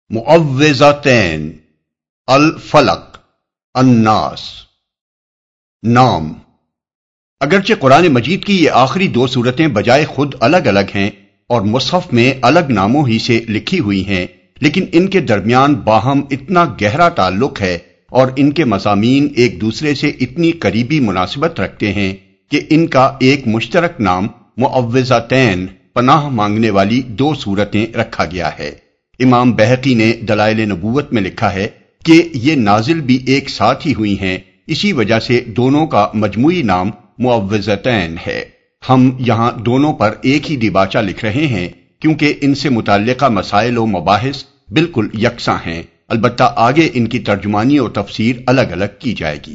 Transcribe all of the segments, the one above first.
معوذتین، الفلق، الناس۔ نام۔ اگرچہ قرآن مجید کی یہ آخری دو سورتیں بجائے خود الگ الگ ہیں اور مصحف میں الگ ناموں ہی سے لکھی ہوئی ہیں، لیکن ان کے درمیان باہم اتنا گہرا تعلق ہے اور ان کے مضامین ایک دوسرے سے اتنی قریبی مناسبت رکھتے ہیں کہ ان کا ایک مشترک نام معوذتین، پناہ مانگنے والی دو سورتیں رکھا گیا ہے۔ امام بہقی نے دلائل نبوت میں لکھا ہے کہ یہ نازل بھی ایک ساتھ ہی ہوئی ہیں، اسی وجہ سے دونوں کا مجموعی نام معوذتین ہے۔ ہم یہاں دونوں پر ایک ہی دیباچہ لکھ رہے ہیں کیونکہ ان سے متعلقہ مسائل و مباحث بالکل یکساں ہیں، البتہ آگے ان کی ترجمانی و تفسیر الگ الگ کی جائے گی۔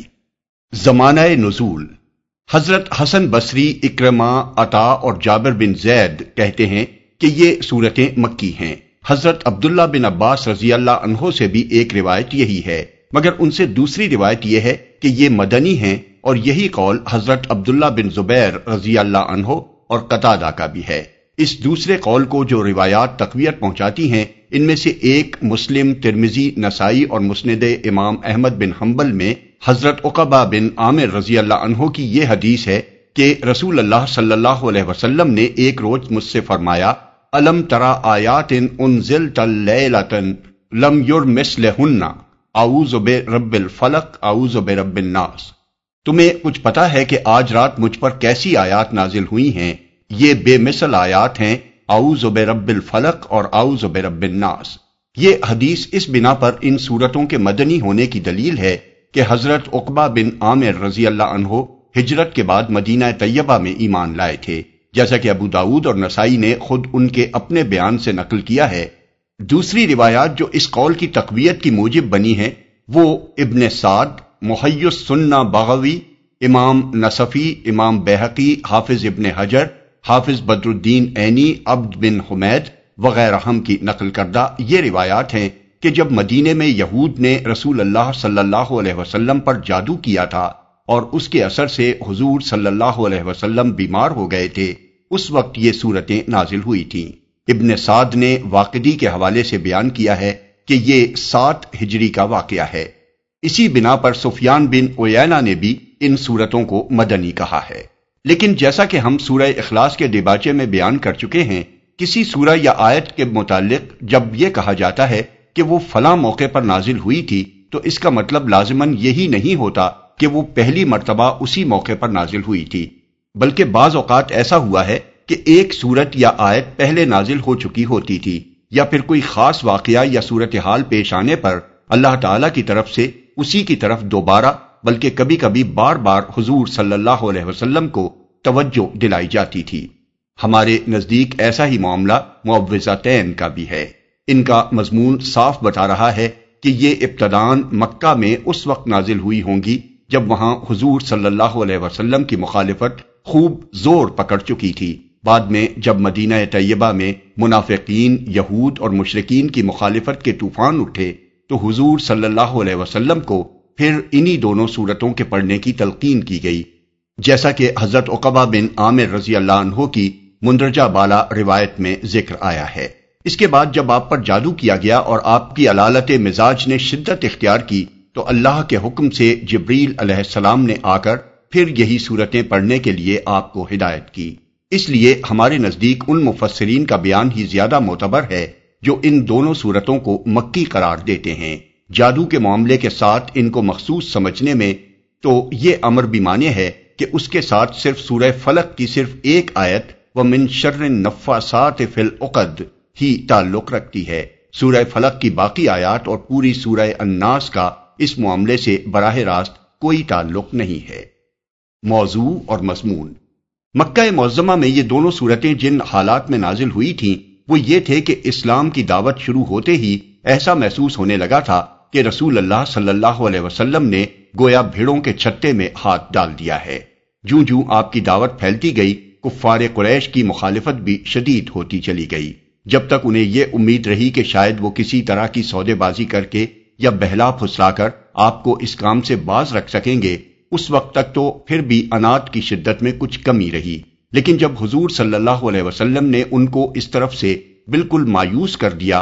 زمانہ نزول۔ حضرت حسن بصری، اکرمہ، عطا اور جابر بن زید کہتے ہیں کہ یہ سورتیں مکی ہیں۔ حضرت عبداللہ بن عباس رضی اللہ عنہ سے بھی ایک روایت یہی ہے، مگر ان سے دوسری روایت یہ ہے کہ یہ مدنی ہیں، اور یہی قول حضرت عبداللہ بن زبیر رضی اللہ عنہ اور قتادہ کا بھی ہے۔ اس دوسرے قول کو جو روایات تقویت پہنچاتی ہیں، ان میں سے ایک مسلم، ترمذی، نسائی اور مسند امام احمد بن حنبل میں حضرت عقبہ بن عامر رضی اللہ عنہ کی یہ حدیث ہے کہ رسول اللہ صلی اللہ علیہ وسلم نے ایک روز مجھ سے فرمایا، الم ترى آیات انزلت لیلۃ لم یرمثلہن، اعوذ برب الفلق، اعوذ برب الناس۔ تمہیں کچھ پتا ہے کہ آج رات مجھ پر کیسی آیات نازل ہوئی ہیں؟ یہ بے مثل آیات ہیں، اعوذ برب الفلق اور اعوذ برب الناس۔ یہ حدیث اس بنا پر ان صورتوں کے مدنی ہونے کی دلیل ہے کہ حضرت عقبہ بن عامر رضی اللہ عنہ ہجرت کے بعد مدینہ طیبہ میں ایمان لائے تھے، جیسا کہ ابو داؤد اور نسائی نے خود ان کے اپنے بیان سے نقل کیا ہے۔ دوسری روایات جو اس قول کی تقویت کی موجب بنی ہیں وہ ابن سعد، محی السنہ بغوی، امام نصفی، امام بہقی، حافظ ابن حجر، حافظ بدر الدین عینی، عبد بن حمید وغیرہ ہم کی نقل کردہ یہ روایات ہیں کہ جب مدینے میں یہود نے رسول اللہ صلی اللہ علیہ وسلم پر جادو کیا تھا اور اس کے اثر سے حضور صلی اللہ علیہ وسلم بیمار ہو گئے تھے، اس وقت یہ صورتیں نازل ہوئی تھیں۔ ابن سعد نے واقدی کے حوالے سے بیان کیا ہے کہ یہ 7 ہجری کا واقعہ ہے۔ اسی بنا پر سفیان بن عیینہ نے بھی ان صورتوں کو مدنی کہا ہے۔ لیکن جیسا کہ ہم سورہ اخلاص کے دیباچے میں بیان کر چکے ہیں، کسی سورہ یا آیت کے متعلق جب یہ کہا جاتا ہے کہ وہ فلاں موقع پر نازل ہوئی تھی، تو اس کا مطلب لازماً یہی نہیں ہوتا کہ وہ پہلی مرتبہ اسی موقع پر نازل ہوئی تھی، بلکہ بعض اوقات ایسا ہوا ہے کہ ایک سورت یا آیت پہلے نازل ہو چکی ہوتی تھی، یا پھر کوئی خاص واقعہ یا صورتحال پیش آنے پر اللہ تعالیٰ کی طرف سے اسی کی طرف دوبارہ بلکہ کبھی کبھی بار بار حضور صلی اللہ علیہ وسلم کو توجہ دلائی جاتی تھی۔ ہمارے نزدیک ایسا ہی معاملہ معوذتین کا بھی ہے۔ ان کا مضمون صاف بتا رہا ہے کہ یہ ابتداً مکہ میں اس وقت نازل ہوئی ہوں گی جب وہاں حضور صلی اللہ علیہ وسلم کی مخالفت خوب زور پکڑ چکی تھی۔ بعد میں جب مدینہ طیبہ میں منافقین، یہود اور مشرکین کی مخالفت کے طوفان اٹھے تو حضور صلی اللہ علیہ وسلم کو پھر انہی دونوں صورتوں کے پڑھنے کی تلقین کی گئی، جیسا کہ حضرت عقبہ بن عامر رضی اللہ عنہ کی مندرجہ بالا روایت میں ذکر آیا ہے۔ اس کے بعد جب آپ پر جادو کیا گیا اور آپ کی علالت مزاج نے شدت اختیار کی تو اللہ کے حکم سے جبریل علیہ السلام نے آ کر پھر یہی صورتیں پڑھنے کے لیے آپ کو ہدایت کی۔ اس لیے ہمارے نزدیک ان مفسرین کا بیان ہی زیادہ معتبر ہے جو ان دونوں صورتوں کو مکی قرار دیتے ہیں۔ جادو کے معاملے کے ساتھ ان کو مخصوص سمجھنے میں تو یہ امر بھی مانے ہے کہ اس کے ساتھ صرف سورہ فلق کی صرف ایک آیت وَمِن شَرِّ النَّفَّاثَاتِ فِی الْعُقَدِ ہی تعلق رکھتی ہے۔ سورہ فلق کی باقی آیات اور پوری سورہ الناس کا اس معاملے سے براہ راست کوئی تعلق نہیں ہے۔ موضوع اور مضمون۔ مکہ معظمہ میں یہ دونوں صورتیں جن حالات میں نازل ہوئی تھیں وہ یہ تھے کہ اسلام کی دعوت شروع ہوتے ہی ایسا محسوس ہونے لگا تھا کہ رسول اللہ صلی اللہ علیہ وسلم نے گویا بھیڑوں کے چھتے میں ہاتھ ڈال دیا ہے۔ جوں جوں آپ کی دعوت پھیلتی گئی، کفار قریش کی مخالفت بھی شدید ہوتی چلی گئی، جب تک انہیں یہ امید رہی کہ شاید وہ کسی طرح کی سودے بازی کر کے یا بہلا پھسلا کر آپ کو اس کام سے باز رکھ سکیں گے۔ اس وقت تک تو پھر بھی عناد کی شدت میں کچھ کمی رہی، لیکن جب حضور صلی اللہ علیہ وسلم نے ان کو اس طرف سے بالکل مایوس کر دیا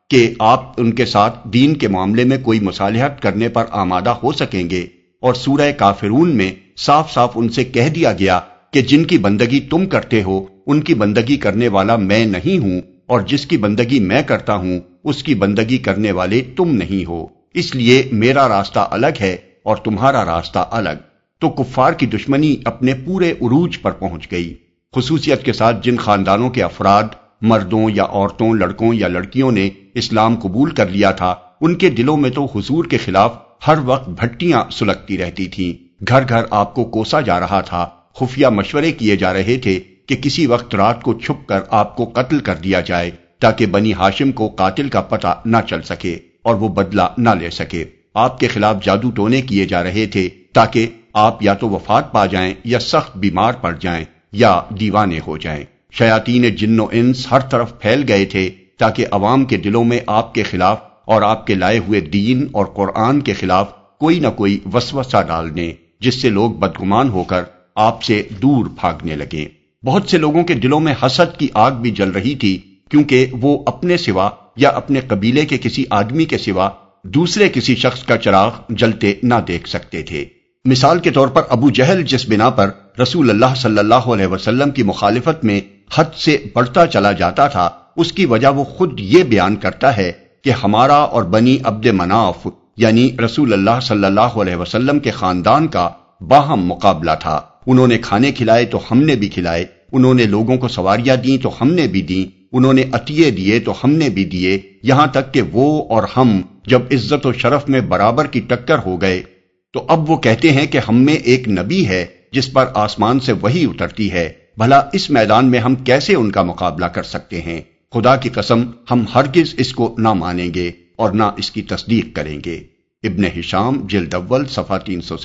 کہ آپ ان کے ساتھ دین کے معاملے میں کوئی مصالحت کرنے پر آمادہ ہو سکیں گے، اور سورہ کافرون میں صاف صاف ان سے کہہ دیا گیا کہ جن کی بندگی تم کرتے ہو ان کی بندگی کرنے والا میں نہیں ہوں، اور جس کی بندگی میں کرتا ہوں اس کی بندگی کرنے والے تم نہیں ہو، اس لیے میرا راستہ الگ ہے اور تمہارا راستہ الگ۔ تو کفار کی دشمنی اپنے پورے عروج پر پہنچ گئی، خصوصیت کے ساتھ جن خاندانوں کے افراد، مردوں یا عورتوں، لڑکوں یا لڑکیوں نے اسلام قبول کر لیا تھا، ان کے دلوں میں تو حضور کے خلاف ہر وقت بھٹیاں سلگتی رہتی تھیں، گھر گھر آپ کو کوسا جا رہا تھا، خفیہ مشورے کیے جا رہے تھے کہ کسی وقت رات کو چھپ کر آپ کو قتل کر دیا جائے تاکہ بنی ہاشم کو قاتل کا پتہ نہ چل سکے اور وہ بدلہ نہ لے سکے۔ آپ کے خلاف جادو ٹونے کیے جا رہے تھے تاکہ آپ یا تو وفات پا جائیں یا سخت بیمار پڑ جائیں یا دیوانے ہو جائیں۔ شیاطین جن و انس ہر طرف پھیل گئے تھے تاکہ عوام کے دلوں میں آپ کے خلاف اور آپ کے لائے ہوئے دین اور قرآن کے خلاف کوئی نہ کوئی وسوسہ ڈال دیں، جس سے لوگ بدگمان ہو کر آپ سے دور بھاگنے لگیں۔ بہت سے لوگوں کے دلوں میں حسد کی آگ بھی جل رہی تھی، کیونکہ وہ اپنے سوا یا اپنے قبیلے کے کسی آدمی کے سوا دوسرے کسی شخص کا چراغ جلتے نہ دیکھ سکتے تھے۔ مثال کے طور پر ابو جہل جس بنا پر رسول اللہ صلی اللہ علیہ وسلم کی مخالفت میں حد سے بڑھتا چلا جاتا تھا، اس کی وجہ وہ خود یہ بیان کرتا ہے کہ ہمارا اور بنی عبد مناف یعنی رسول اللہ صلی اللہ علیہ وسلم کے خاندان کا باہم مقابلہ تھا۔ انہوں نے کھانے کھلائے تو ہم نے بھی کھلائے، انہوں نے لوگوں کو سواریاں دیں تو ہم نے بھی دیں، انہوں نے عطیے دیے تو ہم نے بھی دیے، یہاں تک کہ وہ اور ہم جب عزت و شرف میں برابر کی ٹکر ہو گئے تو اب وہ کہتے ہیں کہ ہم میں ایک نبی ہے جس پر آسمان سے وحی اترتی ہے، بھلا اس میدان میں ہم کیسے ان کا مقابلہ کر سکتے ہیں؟ خدا کی قسم ہم ہرگز اس کو نہ مانیں گے اور نہ اس کی تصدیق کریں گے۔ ابن ہشام جلد اول صفحہ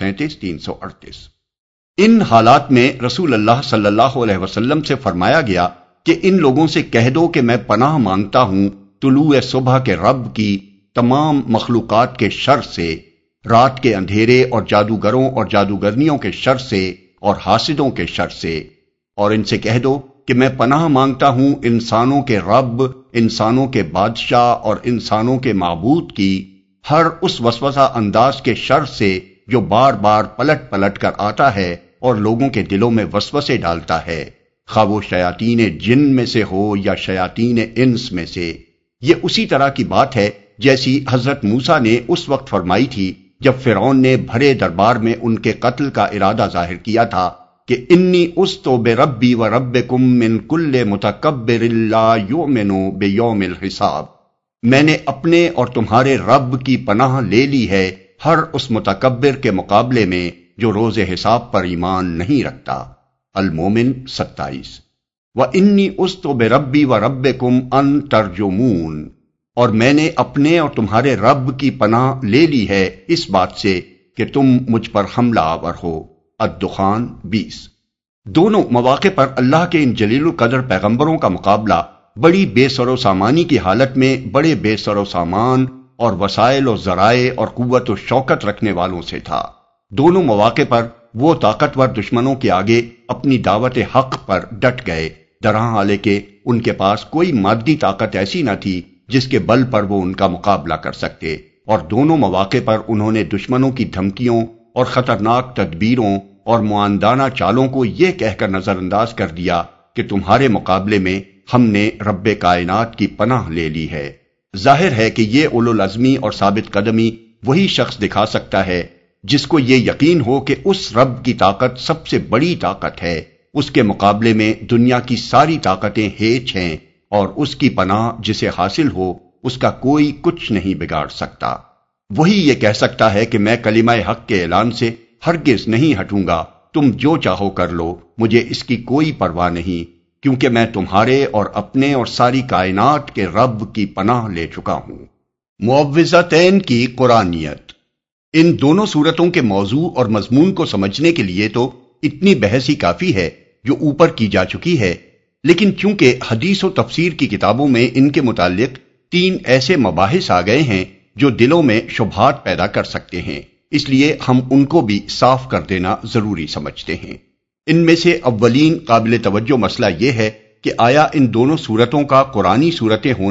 337-338۔ ان حالات میں رسول اللہ صلی اللہ علیہ وسلم سے فرمایا گیا کہ ان لوگوں سے کہہ دو کہ میں پناہ مانگتا ہوں طلوع صبح کے رب کی تمام مخلوقات کے شر سے، رات کے اندھیرے اور جادوگروں اور جادوگرنیوں کے شر سے اور حاسدوں کے شر سے، اور ان سے کہہ دو کہ میں پناہ مانگتا ہوں انسانوں کے رب، انسانوں کے بادشاہ اور انسانوں کے معبود کی ہر اس وسوسہ انداز کے شر سے جو بار بار پلٹ پلٹ کر آتا ہے اور لوگوں کے دلوں میں وسوسے ڈالتا ہے، خواہ وہ شیاطین جن میں سے ہو یا شیاطین انس میں سے۔ یہ اسی طرح کی بات ہے جیسی حضرت موسیٰ نے اس وقت فرمائی تھی جب فرعون نے بھرے دربار میں ان کے قتل کا ارادہ ظاہر کیا تھا کہ انی استو بربی و ربکم من کل متکبر لا یؤمن بیوم الحساب، میں نے اپنے اور تمہارے رب کی پناہ لے لی ہے ہر اس متکبر کے مقابلے میں جو روز حساب پر ایمان نہیں رکھتا۔ المومن 27۔ وَإِنِّي أُسْتُ بِرَبِّي وَرَبِّكُمْ أَن تَرْجُمُونَ، اور میں نے اپنے اور تمہارے رب کی پناہ لے لی ہے اس بات سے کہ تم مجھ پر حملہ آور ہو۔ الدخان 20۔ دونوں مواقع پر اللہ کے ان جلیل القدر پیغمبروں کا مقابلہ بڑی بے سر و سامانی کی حالت میں بڑے بے سر و سامان اور وسائل و ذرائع اور قوت و شوکت رکھنے والوں سے تھا۔ دونوں مواقع پر وہ طاقتور دشمنوں کے آگے اپنی دعوت حق پر ڈٹ گئے، درہاں حالے کہ ان کے پاس کوئی مادی طاقت ایسی نہ تھی جس کے بل پر وہ ان کا مقابلہ کر سکتے، اور دونوں مواقع پر انہوں نے دشمنوں کی دھمکیوں اور خطرناک تدبیروں اور معاندانہ چالوں کو یہ کہہ کر نظر انداز کر دیا کہ تمہارے مقابلے میں ہم نے رب کائنات کی پناہ لے لی ہے۔ ظاہر ہے کہ یہ اولو العزمی اور ثابت قدمی وہی شخص دکھا سکتا ہے جس کو یہ یقین ہو کہ اس رب کی طاقت سب سے بڑی طاقت ہے، اس کے مقابلے میں دنیا کی ساری طاقتیں ہیچ ہیں، اور اس کی پناہ جسے حاصل ہو اس کا کوئی کچھ نہیں بگاڑ سکتا۔ وہی یہ کہہ سکتا ہے کہ میں کلمہ حق کے اعلان سے ہرگز نہیں ہٹوں گا، تم جو چاہو کر لو، مجھے اس کی کوئی پرواہ نہیں، کیونکہ میں تمہارے اور اپنے اور ساری کائنات کے رب کی پناہ لے چکا ہوں۔ معوذتین کی قرآنیت۔ ان دونوں صورتوں کے موضوع اور مضمون کو سمجھنے کے لیے تو اتنی بحث ہی کافی ہے جو اوپر کی جا چکی ہے، لیکن چونکہ حدیث و تفسیر کی کتابوں میں ان کے متعلق 3 ایسے مباحث آ گئے ہیں جو دلوں میں شبہات پیدا کر سکتے ہیں، اس لیے ہم ان کو بھی صاف کر دینا ضروری سمجھتے ہیں۔ ان میں سے اولین قابل توجہ مسئلہ یہ ہے کہ آیا ان دونوں صورتوں کا قرآنی صورتیں ہونا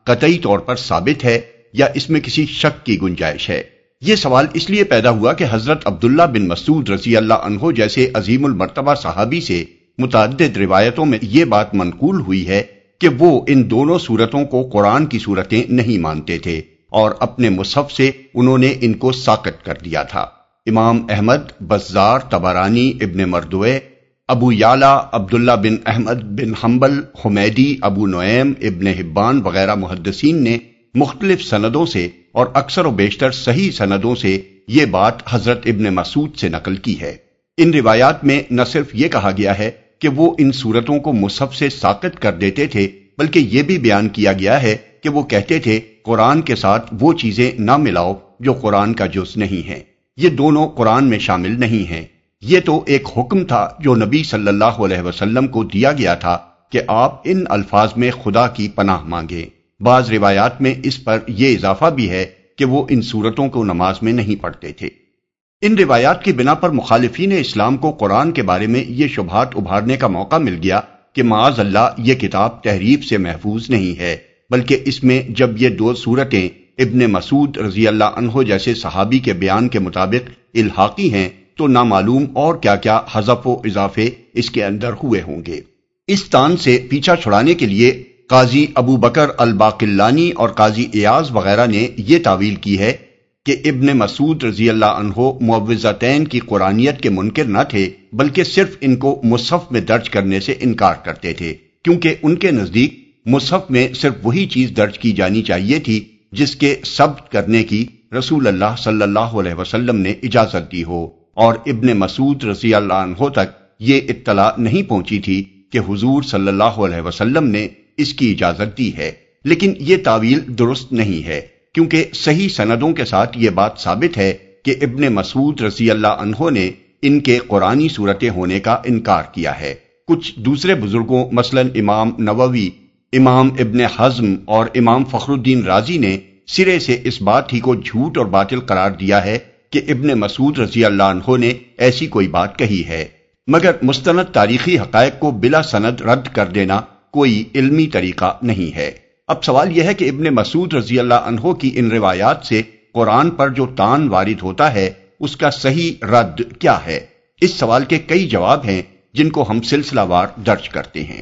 قطعی طور پر ثابت ہے یا اس میں کسی شک کی گنجائش ہے؟ یہ سوال اس لیے پیدا ہوا کہ حضرت عبداللہ بن مسعود رضی اللہ عنہ جیسے عظیم المرتبہ صحابی سے متعدد روایتوں میں یہ بات منقول ہوئی ہے کہ وہ ان دونوں سورتوں کو قرآن کی سورتیں نہیں مانتے تھے اور اپنے مصحف سے انہوں نے ان کو ساقط کر دیا تھا۔ امام احمد، بزار، طبرانی، ابن مردوے، ابو یعلا، عبداللہ بن احمد بن حنبل، حمیدی، ابو نعیم، ابن حبان وغیرہ محدثین نے مختلف سندوں سے اور اکثر و بیشتر صحیح سندوں سے یہ بات حضرت ابن مسعود سے نقل کی ہے۔ ان روایات میں نہ صرف یہ کہا گیا ہے کہ وہ ان صورتوں کو مصحف سے ساقط کر دیتے تھے، بلکہ یہ بھی بیان کیا گیا ہے کہ وہ کہتے تھے قرآن کے ساتھ وہ چیزیں نہ ملاؤ جو قرآن کا جز نہیں ہیں، یہ دونوں قرآن میں شامل نہیں ہیں۔ یہ تو ایک حکم تھا جو نبی صلی اللہ علیہ وسلم کو دیا گیا تھا کہ آپ ان الفاظ میں خدا کی پناہ مانگیں۔ بعض روایات میں اس پر یہ اضافہ بھی ہے کہ وہ ان صورتوں کو نماز میں نہیں پڑھتے تھے۔ ان روایات کی بنا پر مخالفین اسلام کو قرآن کے بارے میں یہ شبہات ابھارنے کا موقع مل گیا کہ معاذ اللہ یہ کتاب تحریف سے محفوظ نہیں ہے، بلکہ اس میں جب یہ دو صورتیں ابن مسعود رضی اللہ عنہ جیسے صحابی کے بیان کے مطابق الحاقی ہیں تو نامعلوم اور کیا کیا حذف و اضافے اس کے اندر ہوئے ہوں گے۔ اس تان سے پیچھا چھڑانے کے لیے قاضی ابو بکر الباقلانی اور قاضی ایاز وغیرہ نے یہ تعویل کی ہے کہ ابن مسعود رضی اللہ عنہ معوذتین کی قرآنیت کے منکر نہ تھے، بلکہ صرف ان کو مصحف میں درج کرنے سے انکار کرتے تھے، کیونکہ ان کے نزدیک مصحف میں صرف وہی چیز درج کی جانی چاہیے تھی جس کے ثبت کرنے کی رسول اللہ صلی اللہ علیہ وسلم نے اجازت دی ہو، اور ابن مسعود رضی اللہ عنہ تک یہ اطلاع نہیں پہنچی تھی کہ حضور صلی اللہ علیہ وسلم نے اس کی اجازت دی ہے۔ لیکن یہ تعویل درست نہیں ہے، کیونکہ صحیح سندوں کے ساتھ یہ بات ثابت ہے کہ ابن مسعود رضی اللہ عنہ نے ان کے قرآنی صورتیں ہونے کا انکار کیا ہے۔ کچھ دوسرے بزرگوں مثلا امام نووی، امام ابن حزم اور امام فخر الدین رازی نے سرے سے اس بات ہی کو جھوٹ اور باطل قرار دیا ہے کہ ابن مسعود رضی اللہ عنہ نے ایسی کوئی بات کہی ہے، مگر مستند تاریخی حقائق کو بلا سند رد کر دینا کوئی علمی طریقہ نہیں ہے۔ اب سوال یہ ہے کہ ابن مسعود رضی اللہ عنہ کی ان روایات سے قرآن پر جو طعن وارد ہوتا ہے اس کا صحیح رد کیا ہے؟ اس سوال کے کئی جواب ہیں جن کو ہم سلسلہ وار درج کرتے ہیں۔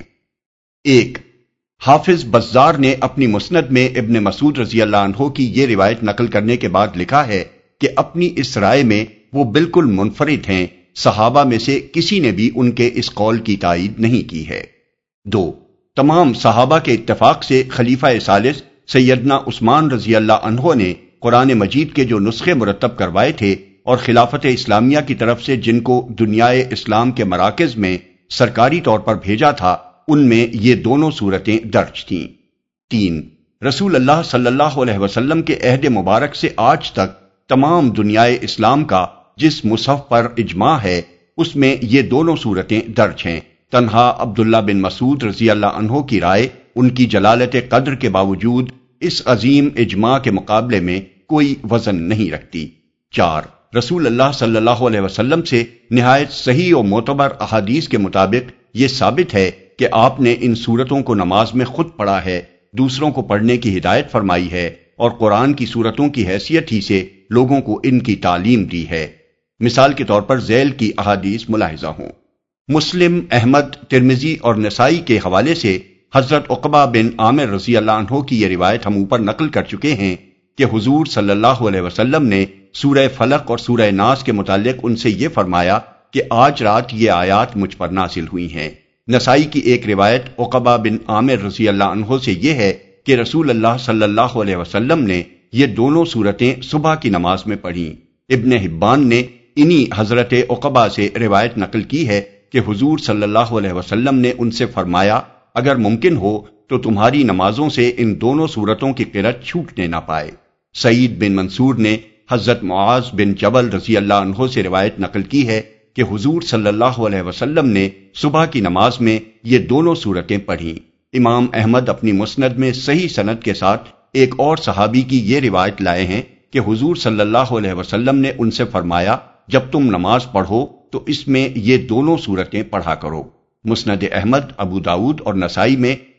1. حافظ بزار نے اپنی مسند میں ابن مسعود رضی اللہ عنہ کی یہ روایت نقل کرنے کے بعد لکھا ہے کہ اپنی اس رائے میں وہ بالکل منفرد ہیں، صحابہ میں سے کسی نے بھی ان کے اس قول کی تائید نہیں کی ہے۔ 2. تمام صحابہ کے اتفاق سے خلیفہ ثالث سیدنا عثمان رضی اللہ عنہ نے قرآن مجید کے جو نسخے مرتب کروائے تھے اور خلافت اسلامیہ کی طرف سے جن کو دنیائے اسلام کے مراکز میں سرکاری طور پر بھیجا تھا، ان میں یہ دونوں صورتیں درج تھیں۔ 3. رسول اللہ صلی اللہ علیہ وسلم کے عہد مبارک سے آج تک تمام دنیائے اسلام کا جس مصحف پر اجماع ہے اس میں یہ دونوں صورتیں درج ہیں۔ تنہا عبداللہ بن مسعود رضی اللہ عنہ کی رائے ان کی جلالت قدر کے باوجود اس عظیم اجماع کے مقابلے میں کوئی وزن نہیں رکھتی۔ 4. رسول اللہ صلی اللہ علیہ وسلم سے نہایت صحیح و معتبر احادیث کے مطابق یہ ثابت ہے کہ آپ نے ان صورتوں کو نماز میں خود پڑھا ہے، دوسروں کو پڑھنے کی ہدایت فرمائی ہے اور قرآن کی صورتوں کی حیثیت ہی سے لوگوں کو ان کی تعلیم دی ہے۔ مثال کے طور پر ذیل کی احادیث ملاحظہ ہوں۔ مسلم، احمد، ترمذی اور نسائی کے حوالے سے حضرت عقبہ بن عامر رضی اللہ عنہ کی یہ روایت ہم اوپر نقل کر چکے ہیں کہ حضور صلی اللہ علیہ وسلم نے سورہ فلق اور سورہ ناس کے متعلق ان سے یہ فرمایا کہ آج رات یہ آیات مجھ پر نازل ہوئی ہیں۔ نسائی کی ایک روایت عقبہ بن عامر رضی اللہ عنہ سے یہ ہے کہ رسول اللہ صلی اللہ علیہ وسلم نے یہ دونوں صورتیں صبح کی نماز میں پڑھیں۔ ابن حبان نے انہی حضرت عقبہ سے روایت نقل کی ہے کہ حضور صلی اللہ علیہ وسلم نے ان سے فرمایا اگر ممکن ہو تو تمہاری نمازوں سے ان دونوں صورتوں کی قرأت چھوٹنے نہ پائے۔ سعید بن منصور نے حضرت معاذ بن جبل رضی اللہ عنہ سے روایت نقل کی ہے کہ حضور صلی اللہ علیہ وسلم نے صبح کی نماز میں یہ دونوں صورتیں پڑھیں۔ امام احمد اپنی مسند میں صحیح سند کے ساتھ ایک اور صحابی کی یہ روایت لائے ہیں کہ حضور صلی اللہ علیہ وسلم نے ان سے فرمایا جب تم نماز پڑھو تو اس میں یہ دونوں صورتیں پڑھا کرو۔ مسند احمد، ابو داؤد اور نسائی میں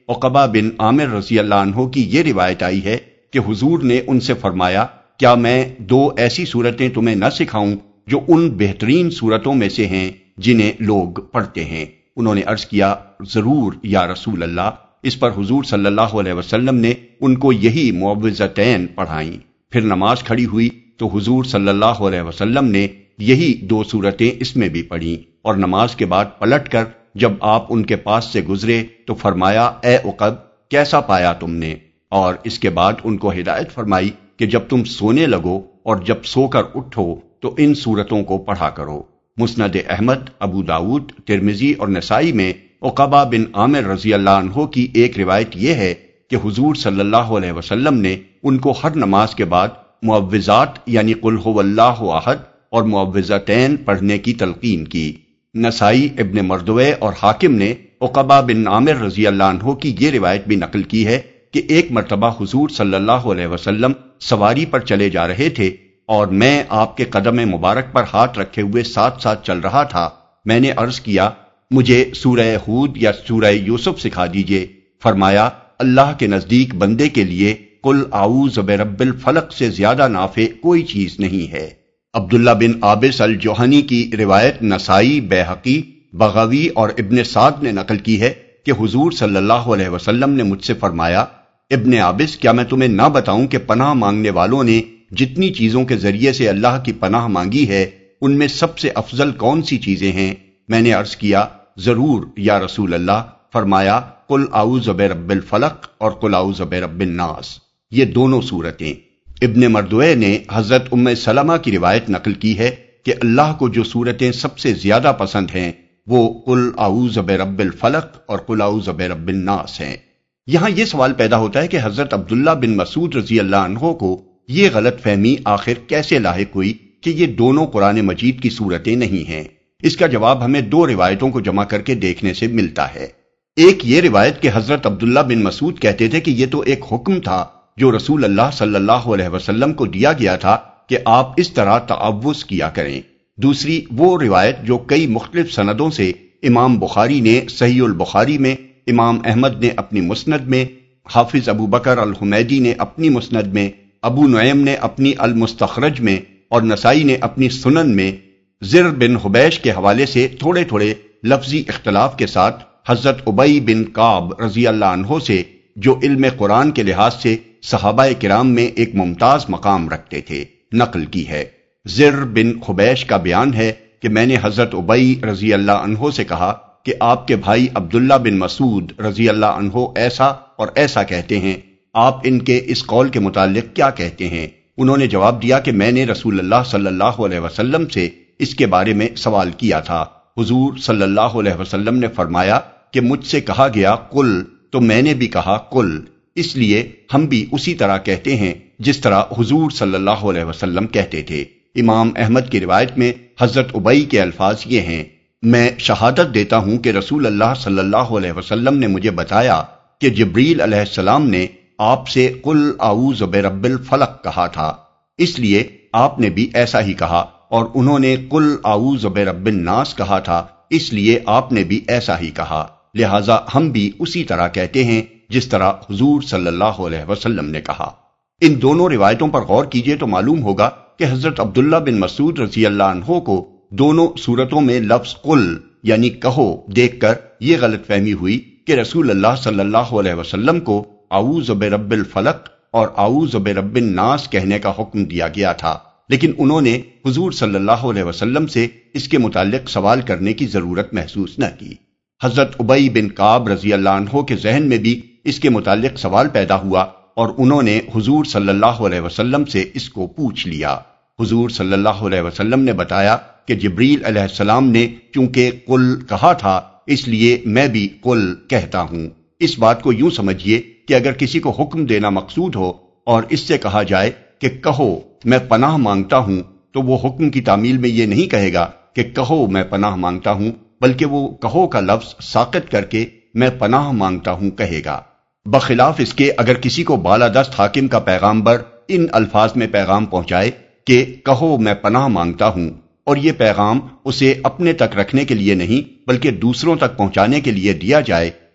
عقبہ بن عامر رضی اللہ عنہ کی یہ روایت آئی ہے کہ حضور نے ان سے فرمایا، کیا میں 2 ایسی صورتیں تمہیں نہ سکھاؤں جو ان بہترین صورتوں میں سے ہیں جنہیں لوگ پڑھتے ہیں؟ انہوں نے عرض کیا، ضرور یا رسول اللہ۔ اس پر حضور صلی اللہ علیہ وسلم نے ان کو یہی معوذتین پڑھائیں۔ پھر نماز کھڑی ہوئی تو حضور صلی اللہ علیہ وسلم نے یہی 2 صورتیں اس میں بھی پڑھیں، اور نماز کے بعد پلٹ کر جب آپ ان کے پاس سے گزرے تو فرمایا، اے عقب، کیسا پایا تم نے؟ اور اس کے بعد ان کو ہدایت فرمائی کہ جب تم سونے لگو اور جب سو کر اٹھو تو ان صورتوں کو پڑھا کرو۔ مسند احمد، ابو داؤد، ترمذی اور نسائی میں عقبہ بن عامر رضی اللہ عنہ کی ایک روایت یہ ہے کہ حضور صلی اللہ علیہ وسلم نے ان کو ہر نماز کے بعد معوذات یعنی قل هو اللہ احد اور معوذتین پڑھنے کی تلقین کی۔ نسائی، ابن مردوے اور حاکم نے عقبہ بن عامر رضی اللہ عنہ کی یہ روایت بھی نقل کی ہے کہ ایک مرتبہ حضور صلی اللہ علیہ وسلم سواری پر چلے جا رہے تھے اور میں آپ کے قدم مبارک پر ہاتھ رکھے ہوئے ساتھ ساتھ چل رہا تھا۔ میں نے عرض کیا، مجھے سورہ ہود یا سورہ یوسف سکھا دیجئے۔ فرمایا، اللہ کے نزدیک بندے کے لیے قل اعوذ برب الفلق سے زیادہ نافع کوئی چیز نہیں ہے۔ عبداللہ بن عابس الجوہنی کی روایت نسائی، بیہقی، بغوی اور ابن سعد نے نقل کی ہے کہ حضور صلی اللہ علیہ وسلم نے مجھ سے فرمایا، ابن عابس، کیا میں تمہیں نہ بتاؤں کہ پناہ مانگنے والوں نے جتنی چیزوں کے ذریعے سے اللہ کی پناہ مانگی ہے ان میں سب سے افضل کون سی چیزیں ہیں؟ میں نے عرض کیا، ضرور یا رسول اللہ۔ فرمایا، قل اعوذ برب الفلق اور قل اعوذ برب الناس، یہ دونوں صورتیں۔ ابن مردوے نے حضرت ام سلمہ کی روایت نقل کی ہے کہ اللہ کو جو صورتیں سب سے زیادہ پسند ہیں وہ قل اعوذ برب الفلق اور قل اعوذ برب الناس ہیں۔ یہاں یہ سوال پیدا ہوتا ہے کہ حضرت عبداللہ بن مسعود رضی اللہ عنہ کو یہ غلط فہمی آخر کیسے لاحق ہوئی کہ یہ دونوں قرآن مجید کی صورتیں نہیں ہیں؟ اس کا جواب ہمیں 2 روایتوں کو جمع کر کے دیکھنے سے ملتا ہے۔ ایک یہ روایت کہ حضرت عبداللہ بن مسعود کہتے تھے کہ یہ تو ایک حکم تھا جو رسول اللہ صلی اللہ علیہ وسلم کو دیا گیا تھا کہ آپ اس طرح تعوذ کیا کریں۔ دوسری وہ روایت جو کئی مختلف سندوں سے امام بخاری نے صحیح البخاری میں، امام احمد نے اپنی مسند میں، حافظ ابو بکر الحمیدی نے اپنی مسند میں، ابو نعیم نے اپنی المستخرج میں اور نسائی نے اپنی سنن میں زر بن حبیش کے حوالے سے تھوڑے تھوڑے لفظی اختلاف کے ساتھ حضرت ابی بن کعب رضی اللہ عنہ سے، جو علم قرآن کے لحاظ سے صحابہ کرام میں ایک ممتاز مقام رکھتے تھے، نقل کی ہے۔ زر بن حبیش کا بیان ہے کہ میں نے حضرت ابی رضی اللہ عنہ سے کہا کہ آپ کے بھائی عبداللہ بن مسعود رضی اللہ عنہ ایسا اور ایسا کہتے ہیں، آپ ان کے اس قول کے متعلق کیا کہتے ہیں؟ انہوں نے جواب دیا کہ میں نے رسول اللہ صلی اللہ علیہ وسلم سے اس کے بارے میں سوال کیا تھا۔ حضور صلی اللہ علیہ وسلم نے فرمایا کہ مجھ سے کہا گیا قل، تو میں نے بھی کہا قل، اس لیے ہم بھی اسی طرح کہتے ہیں جس طرح حضور صلی اللہ علیہ وسلم کہتے تھے۔ امام احمد کی روایت میں حضرت ابی کے الفاظ یہ ہیں، میں شہادت دیتا ہوں کہ رسول اللہ صلی اللہ علیہ وسلم نے مجھے بتایا کہ جبریل علیہ السلام نے آپ سے قل اعوذ برب الفلق کہا تھا، اس لیے آپ نے بھی ایسا ہی کہا، اور انہوں نے قل اعوذ برب الناس کہا تھا، اس لیے آپ نے بھی ایسا ہی کہا، لہٰذا ہم بھی اسی طرح کہتے ہیں جس طرح حضور صلی اللہ علیہ وسلم نے کہا۔ ان دونوں روایتوں پر غور کیجئے تو معلوم ہوگا کہ حضرت عبداللہ بن مسعود رضی اللہ عنہ کو دونوں صورتوں میں لفظ قل یعنی کہو دیکھ کر یہ غلط فہمی ہوئی کہ رسول اللہ صلی اللہ علیہ وسلم کو اعوذ برب الفلق اور اعوذ برب الناس کہنے کا حکم دیا گیا تھا، لیکن انہوں نے حضور صلی اللہ علیہ وسلم سے اس کے متعلق سوال کرنے کی ضرورت محسوس نہ کی۔ حضرت ابی بن کعب رضی اللہ عنہ کے ذہن میں بھی اس کے متعلق سوال پیدا ہوا اور انہوں نے حضور صلی اللہ علیہ وسلم سے اس کو پوچھ لیا۔ حضور صلی اللہ علیہ وسلم نے بتایا کہ جبریل علیہ السلام نے چونکہ قل کہا تھا اس لیے میں بھی قل کہتا ہوں۔ اس بات کو یوں سمجھیے کہ اگر کسی کو حکم دینا مقصود ہو اور اس سے کہا جائے کہ کہو میں پناہ مانگتا ہوں، تو وہ حکم کی تعمیل میں یہ نہیں کہے گا کہ کہو میں پناہ مانگتا ہوں، بلکہ وہ کہو کا لفظ ساقط کر کے میں پناہ مانگتا ہوں کہے گا۔ بخلاف اس کے اگر کسی کو بالادست حاکم کا پیغامبر ان الفاظ میں پیغام پہنچائے کہ کہو میں پناہ مانگتا ہوں، اور یہ پیغام اسے اپنے تک رکھنے کے لیے نہیں بلکہ دوسروں تک پہنچانے کے لیے دیا جائے،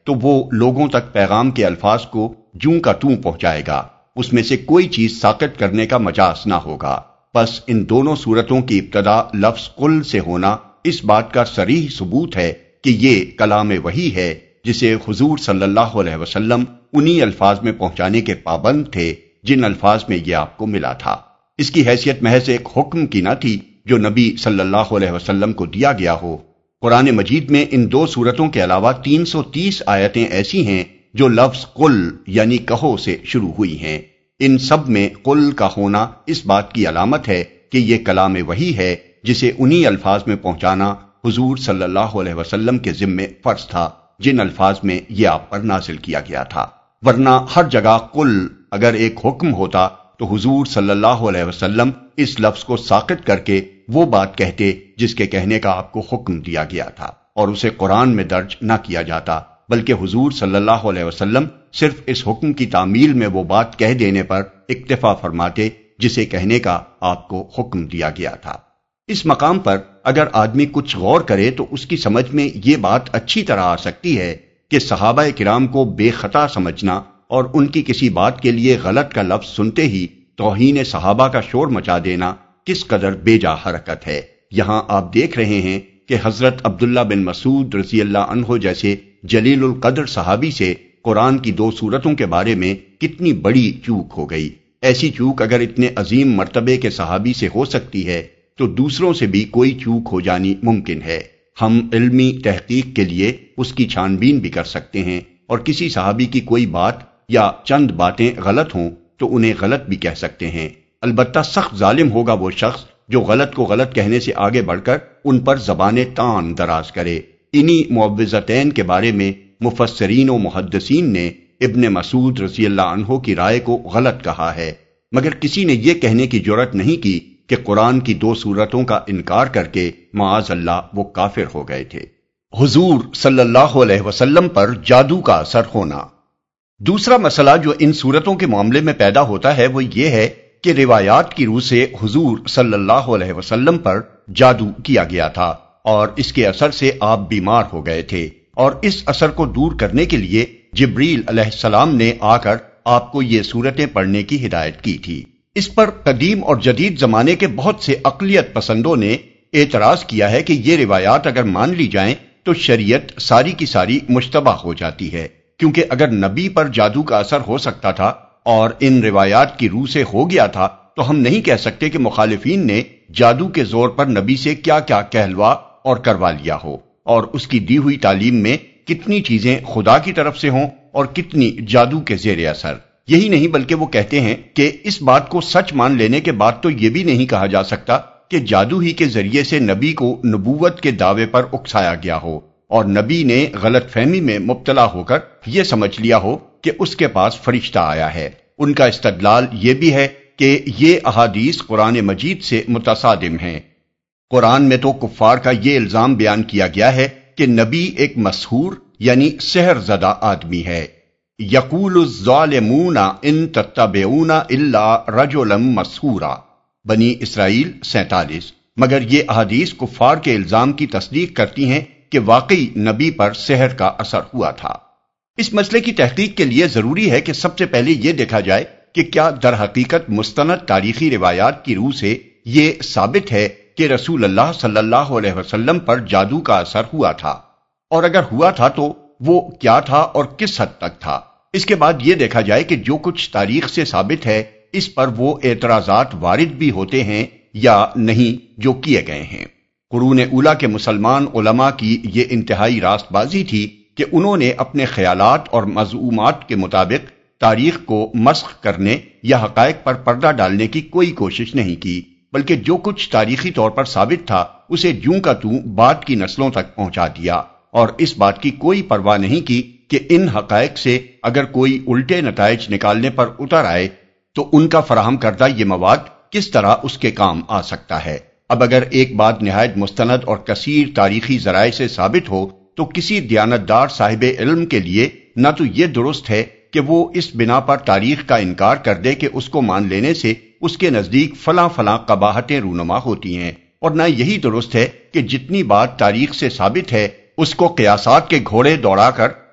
تو وہ لوگوں تک پیغام کے الفاظ کو جوں کا توں پہنچائے گا، اس میں سے کوئی چیز ساقط کرنے کا مجاز نہ ہوگا۔ پس ان دونوں صورتوں کی ابتدا لفظ قل سے ہونا اس بات کا صریح ثبوت ہے کہ یہ کلام وحی ہے جسے حضور صلی اللہ علیہ وسلم انہی الفاظ میں پہنچانے کے پابند تھے جن الفاظ میں یہ آپ کو ملا تھا۔ اس کی حیثیت محض ایک حکم کی نہ تھی جو نبی صلی اللہ علیہ وسلم کو دیا گیا ہو۔ قرآن مجید میں ان دو صورتوں کے علاوہ 330 آیتیں ایسی ہیں جو لفظ قل یعنی کہو سے شروع ہوئی ہیں۔ ان سب میں قل کا ہونا اس بات کی علامت ہے کہ یہ کلام وحی ہے جسے انہی الفاظ میں پہنچانا حضور صلی اللہ علیہ وسلم کے ذمے فرض تھا جن الفاظ میں یہ آپ پر نازل کیا گیا تھا، ورنہ ہر جگہ قل اگر ایک حکم ہوتا تو حضور صلی اللہ علیہ وسلم اس لفظ کو ساقط کر کے وہ بات کہتے جس کے کہنے کا آپ کو حکم دیا گیا تھا، اور اسے قرآن میں درج نہ کیا جاتا، بلکہ حضور صلی اللہ علیہ وسلم صرف اس حکم کی تعمیل میں وہ بات کہہ دینے پر اکتفا فرماتے جسے کہنے کا آپ کو حکم دیا گیا تھا۔ اس مقام پر اگر آدمی کچھ غور کرے تو اس کی سمجھ میں یہ بات اچھی طرح آ سکتی ہے کہ صحابہ کرام کو بے خطا سمجھنا اور ان کی کسی بات کے لیے غلط کا لفظ سنتے ہی توہین صحابہ کا شور مچا دینا کس قدر بے جا حرکت ہے۔ یہاں آپ دیکھ رہے ہیں کہ حضرت عبداللہ بن مسعود رضی اللہ عنہ جیسے جلیل القدر صحابی سے قرآن کی دو صورتوں کے بارے میں کتنی بڑی چوک ہو گئی۔ ایسی چوک اگر اتنے عظیم مرتبے کے صحابی سے ہو سکتی ہے تو دوسروں سے بھی کوئی چوک ہو جانی ممکن ہے۔ ہم علمی تحقیق کے لیے اس کی چھان بین بھی کر سکتے ہیں، اور کسی صحابی کی کوئی بات یا چند باتیں غلط ہوں تو انہیں غلط بھی کہہ سکتے ہیں۔ البتہ سخت ظالم ہوگا وہ شخص جو غلط کو غلط کہنے سے آگے بڑھ کر ان پر زبان تان دراز کرے۔ انہی معوذتین کے بارے میں مفسرین و محدثین نے ابن مسعود رضی اللہ عنہ کی رائے کو غلط کہا ہے، مگر کسی نے یہ کہنے کی جرأت نہیں کی کہ قرآن کی دو صورتوں کا انکار کر کے معاذ اللہ وہ کافر ہو گئے تھے۔ حضور صلی اللہ علیہ وسلم پر جادو کا اثر ہونا۔ دوسرا مسئلہ جو ان صورتوں کے معاملے میں پیدا ہوتا ہے وہ یہ ہے کہ روایات کی روح سے حضور صلی اللہ علیہ وسلم پر جادو کیا گیا تھا اور اس کے اثر سے آپ بیمار ہو گئے تھے، اور اس اثر کو دور کرنے کے لیے جبریل علیہ السلام نے آ کر آپ کو یہ صورتیں پڑھنے کی ہدایت کی تھی۔ اس پر قدیم اور جدید زمانے کے بہت سے عقلیت پسندوں نے اعتراض کیا ہے کہ یہ روایات اگر مان لی جائیں تو شریعت ساری کی ساری مشتبہ ہو جاتی ہے، کیونکہ اگر نبی پر جادو کا اثر ہو سکتا تھا اور ان روایات کی روح سے ہو گیا تھا تو ہم نہیں کہہ سکتے کہ مخالفین نے جادو کے زور پر نبی سے کیا کیا کہلوا اور کروا لیا ہو، اور اس کی دی ہوئی تعلیم میں کتنی چیزیں خدا کی طرف سے ہوں اور کتنی جادو کے زیر اثر۔ یہی نہیں بلکہ وہ کہتے ہیں کہ اس بات کو سچ مان لینے کے بعد تو یہ بھی نہیں کہا جا سکتا کہ جادو ہی کے ذریعے سے نبی کو نبوت کے دعوے پر اکسایا گیا ہو اور نبی نے غلط فہمی میں مبتلا ہو کر یہ سمجھ لیا ہو کہ اس کے پاس فرشتہ آیا ہے۔ ان کا استدلال یہ بھی ہے کہ یہ احادیث قرآن مجید سے متصادم ہیں۔ قرآن میں تو کفار کا یہ الزام بیان کیا گیا ہے کہ نبی ایک مسحور یعنی سحر زدہ آدمی ہے۔ یقول الظالمون ان تتبعون الا رجلا مسحورا، بنی اسرائیل 47۔ مگر یہ احادیث کفار کے الزام کی تصدیق کرتی ہیں کہ واقعی نبی پر سحر کا اثر ہوا تھا۔ اس مسئلے کی تحقیق کے لیے ضروری ہے کہ سب سے پہلے یہ دیکھا جائے کہ کیا در حقیقت مستند تاریخی روایات کی روح سے یہ ثابت ہے کہ رسول اللہ صلی اللہ علیہ وسلم پر جادو کا اثر ہوا تھا، اور اگر ہوا تھا تو وہ کیا تھا اور کس حد تک تھا۔ اس کے بعد یہ دیکھا جائے کہ جو کچھ تاریخ سے ثابت ہے اس پر وہ اعتراضات وارد بھی ہوتے ہیں یا نہیں جو کیے گئے ہیں۔ قرون اولیٰ کے مسلمان علماء کی یہ انتہائی راست بازی تھی کہ انہوں نے اپنے خیالات اور مزعومات کے مطابق تاریخ کو مسخ کرنے یا حقائق پر پردہ ڈالنے کی کوئی کوشش نہیں کی، بلکہ جو کچھ تاریخی طور پر ثابت تھا اسے جوں کا توں بعد کی نسلوں تک پہنچا دیا، اور اس بات کی کوئی پرواہ نہیں کی کہ ان حقائق سے اگر کوئی الٹے نتائج نکالنے پر اتر آئے تو ان کا فراہم کردہ یہ مواد کس طرح اس کے کام آ سکتا ہے۔ اب اگر ایک بات نہایت مستند اور کثیر تاریخی ذرائع سے ثابت ہو تو کسی دیانتدار صاحب علم کے لیے نہ تو یہ درست ہے کہ وہ اس بنا پر تاریخ کا انکار کر دے کہ اس کو مان لینے سے اس کے نزدیک فلاں فلاں قباحتیں رونما ہوتی ہیں، اور نہ یہی درست ہے کہ جتنی بات تاریخ سے ثابت ہے اس کو قیاسات کے گھوڑے دوڑا کر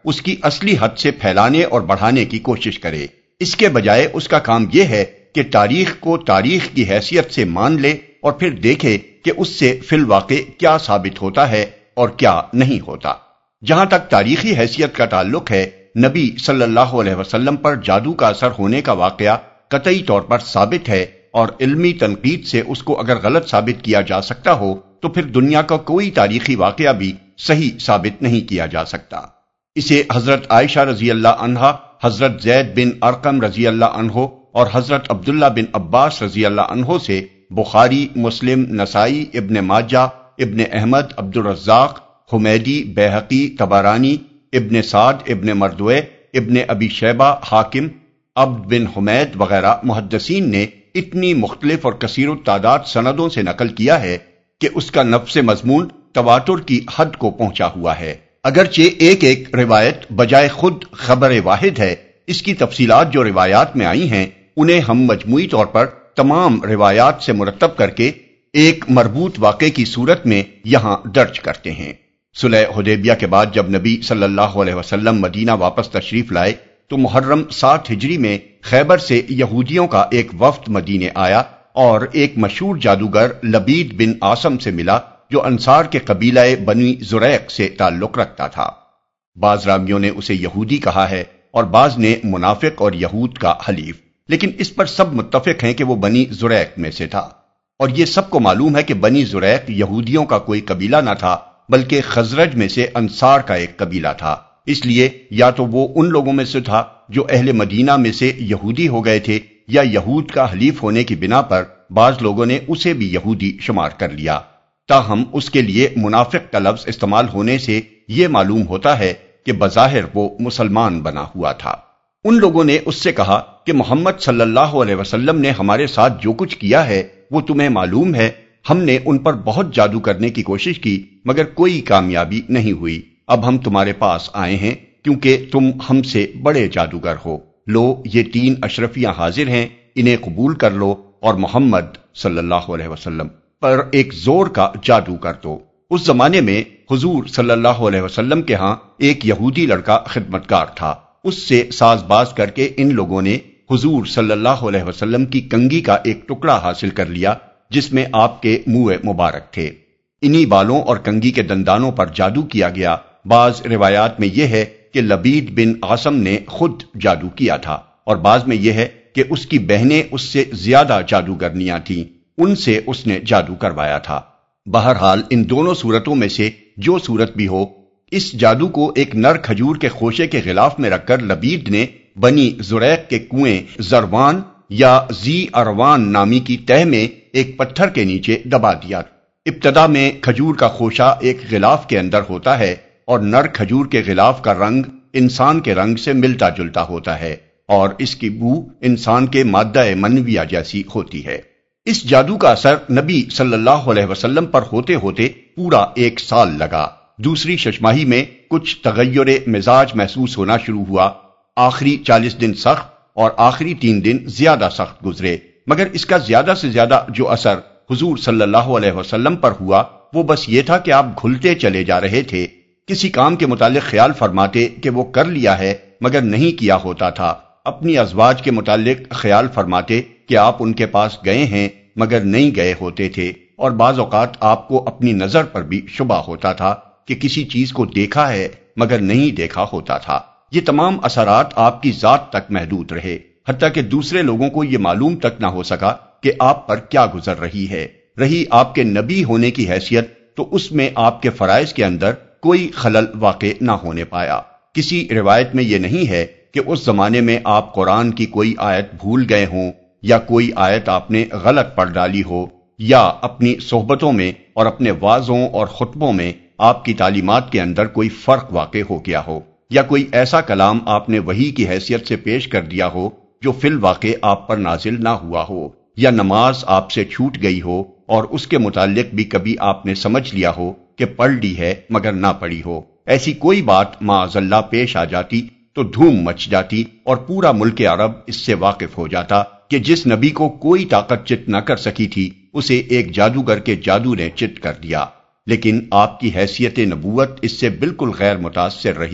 اس کی اصلی حد سے پھیلانے اور بڑھانے کی کوشش کرے۔ اس کے بجائے اس کا کام یہ ہے کہ تاریخ کو تاریخ کی حیثیت سے مان لے اور پھر دیکھے کہ اس سے فی الواقع کیا ثابت ہوتا ہے اور کیا نہیں ہوتا۔ جہاں تک تاریخی حیثیت کا تعلق ہے، نبی صلی اللہ علیہ وسلم پر جادو کا اثر ہونے کا واقعہ قطعی طور پر ثابت ہے، اور علمی تنقید سے اس کو اگر غلط ثابت کیا جا سکتا ہو تو پھر دنیا کا کوئی تاریخی واقعہ بھی صحیح ثابت نہیں کیا جا سکتا۔ اسے حضرت عائشہ رضی اللہ عنہا، حضرت زید بن ارقم رضی اللہ عنہ اور حضرت عبداللہ بن عباس رضی اللہ عنہ سے بخاری، مسلم، نسائی، ابن ماجہ، ابن احمد، عبد الرزاق، حمیدی، بیہقی، طبرانی، ابن سعد، ابن مردوے، ابن ابی شیبہ، حاکم، عبد بن حمید وغیرہ محدثین نے اتنی مختلف اور کثیر التعداد سندوں سے نقل کیا ہے کہ اس کا نفس مضمون تواتر کی حد کو پہنچا ہوا ہے۔ اگرچہ ایک ایک روایت بجائے خود خبر واحد ہے، اس کی تفصیلات جو روایات میں آئی ہیں انہیں ہم مجموعی طور پر تمام روایات سے مرتب کر کے ایک مربوط واقعے کی صورت میں یہاں درج کرتے ہیں۔ صلح حدیبیہ کے بعد جب نبی صلی اللہ علیہ وسلم مدینہ واپس تشریف لائے تو محرم 7 ہجری میں خیبر سے یہودیوں کا ایک وفد مدینے آیا اور ایک مشہور جادوگر لبید بن عاصم سے ملا جو انصار کے قبیلہ بنی زریق سے تعلق رکھتا تھا۔ بعض راویوں نے اسے یہودی کہا ہے اور بعض نے منافق اور یہود کا حلیف، لیکن اس پر سب متفق ہیں کہ وہ بنی زریق میں سے تھا، اور یہ سب کو معلوم ہے کہ بنی زریق یہودیوں کا کوئی قبیلہ نہ تھا بلکہ خزرج میں سے انصار کا ایک قبیلہ تھا۔ اس لیے یا تو وہ ان لوگوں میں سے تھا جو اہل مدینہ میں سے یہودی ہو گئے تھے، یا یہود کا حلیف ہونے کی بنا پر بعض لوگوں نے اسے بھی یہودی شمار کر لیا۔ تاہم اس کے لیے منافق کا لفظ استعمال ہونے سے یہ معلوم ہوتا ہے کہ بظاہر وہ مسلمان بنا ہوا تھا۔ ان لوگوں نے اس سے کہا کہ محمد صلی اللہ علیہ وسلم نے ہمارے ساتھ جو کچھ کیا ہے وہ تمہیں معلوم ہے، ہم نے ان پر بہت جادو کرنے کی کوشش کی مگر کوئی کامیابی نہیں ہوئی، اب ہم تمہارے پاس آئے ہیں کیونکہ تم ہم سے بڑے جادوگر ہو، لو یہ 3 اشرفیاں حاضر ہیں، انہیں قبول کر لو اور محمد صلی اللہ علیہ وسلم پر ایک زور کا جادو کر دو۔ اس زمانے میں حضور صلی اللہ علیہ وسلم کے ہاں ایک یہودی لڑکا خدمتگار تھا، اس سے ساز باز کر کے ان لوگوں نے حضور صلی اللہ علیہ وسلم کی کنگھی کا ایک ٹکڑا حاصل کر لیا جس میں آپ کے منہ مبارک تھے۔ انہی بالوں اور کنگھی کے دندانوں پر جادو کیا گیا۔ بعض روایات میں یہ ہے کہ لبید بن عاصم نے خود جادو کیا تھا، اور بعض میں یہ ہے کہ اس کی بہنیں اس سے زیادہ جادوگرنیاں تھیں، ان سے اس نے جادو کروایا تھا۔ بہرحال ان دونوں صورتوں میں سے جو صورت بھی ہو، اس جادو کو ایک نر کھجور کے خوشے کے غلاف میں رکھ کر لبید نے بنی زریق کے کنویں زروان یا زی اروان نامی کی تہ میں ایک پتھر کے نیچے دبا دیا۔ ابتدا میں کھجور کا خوشہ ایک غلاف کے اندر ہوتا ہے، اور نر کھجور کے غلاف کا رنگ انسان کے رنگ سے ملتا جلتا ہوتا ہے، اور اس کی بو انسان کے مادہ منویہ جیسی ہوتی ہے۔ اس جادو کا اثر نبی صلی اللہ علیہ وسلم پر ہوتے ہوتے پورا 1 سال لگا۔ دوسری ششماہی میں کچھ تغیر مزاج محسوس ہونا شروع ہوا۔ آخری 40 دن سخت اور آخری 3 دن زیادہ سخت گزرے، مگر اس کا زیادہ سے زیادہ جو اثر حضور صلی اللہ علیہ وسلم پر ہوا وہ بس یہ تھا کہ آپ گھلتے چلے جا رہے تھے۔ کسی کام کے متعلق خیال فرماتے کہ وہ کر لیا ہے مگر نہیں کیا ہوتا تھا، اپنی ازواج کے متعلق خیال فرماتے کہ آپ ان کے پاس گئے ہیں مگر نہیں گئے ہوتے تھے، اور بعض اوقات آپ کو اپنی نظر پر بھی شبہ ہوتا تھا کہ کسی چیز کو دیکھا ہے مگر نہیں دیکھا ہوتا تھا۔ یہ تمام اثرات آپ کی ذات تک محدود رہے، حتیٰ کہ دوسرے لوگوں کو یہ معلوم تک نہ ہو سکا کہ آپ پر کیا گزر رہی ہے۔ رہی آپ کے نبی ہونے کی حیثیت تو اس میں آپ کے فرائض کے اندر کوئی خلل واقع نہ ہونے پایا۔ کسی روایت میں یہ نہیں ہے کہ اس زمانے میں آپ قرآن کی کوئی آیت بھول گئے ہوں، یا کوئی آیت آپ نے غلط پڑھ ڈالی ہو، یا اپنی صحبتوں میں اور اپنے وعظوں اور خطبوں میں آپ کی تعلیمات کے اندر کوئی فرق واقع ہو گیا ہو، یا کوئی ایسا کلام آپ نے وحی کی حیثیت سے پیش کر دیا ہو جو فی الواقع آپ پر نازل نہ ہوا ہو، یا نماز آپ سے چھوٹ گئی ہو اور اس کے متعلق بھی کبھی آپ نے سمجھ لیا ہو کہ پڑھ لی ہے مگر نہ پڑھی ہو۔ ایسی کوئی بات معاذ اللہ پیش آ جاتی تو دھوم مچ جاتی اور پورا ملک عرب اس سے واقف ہو جاتا کہ جس نبی کو کوئی طاقت چت نہ کر سکی تھی اسے ایک جادوگر کے جادو نے چت کر دیا۔ لیکن آپ کی حیثیت نبوت اس سے بالکل غیر متاثر رہی۔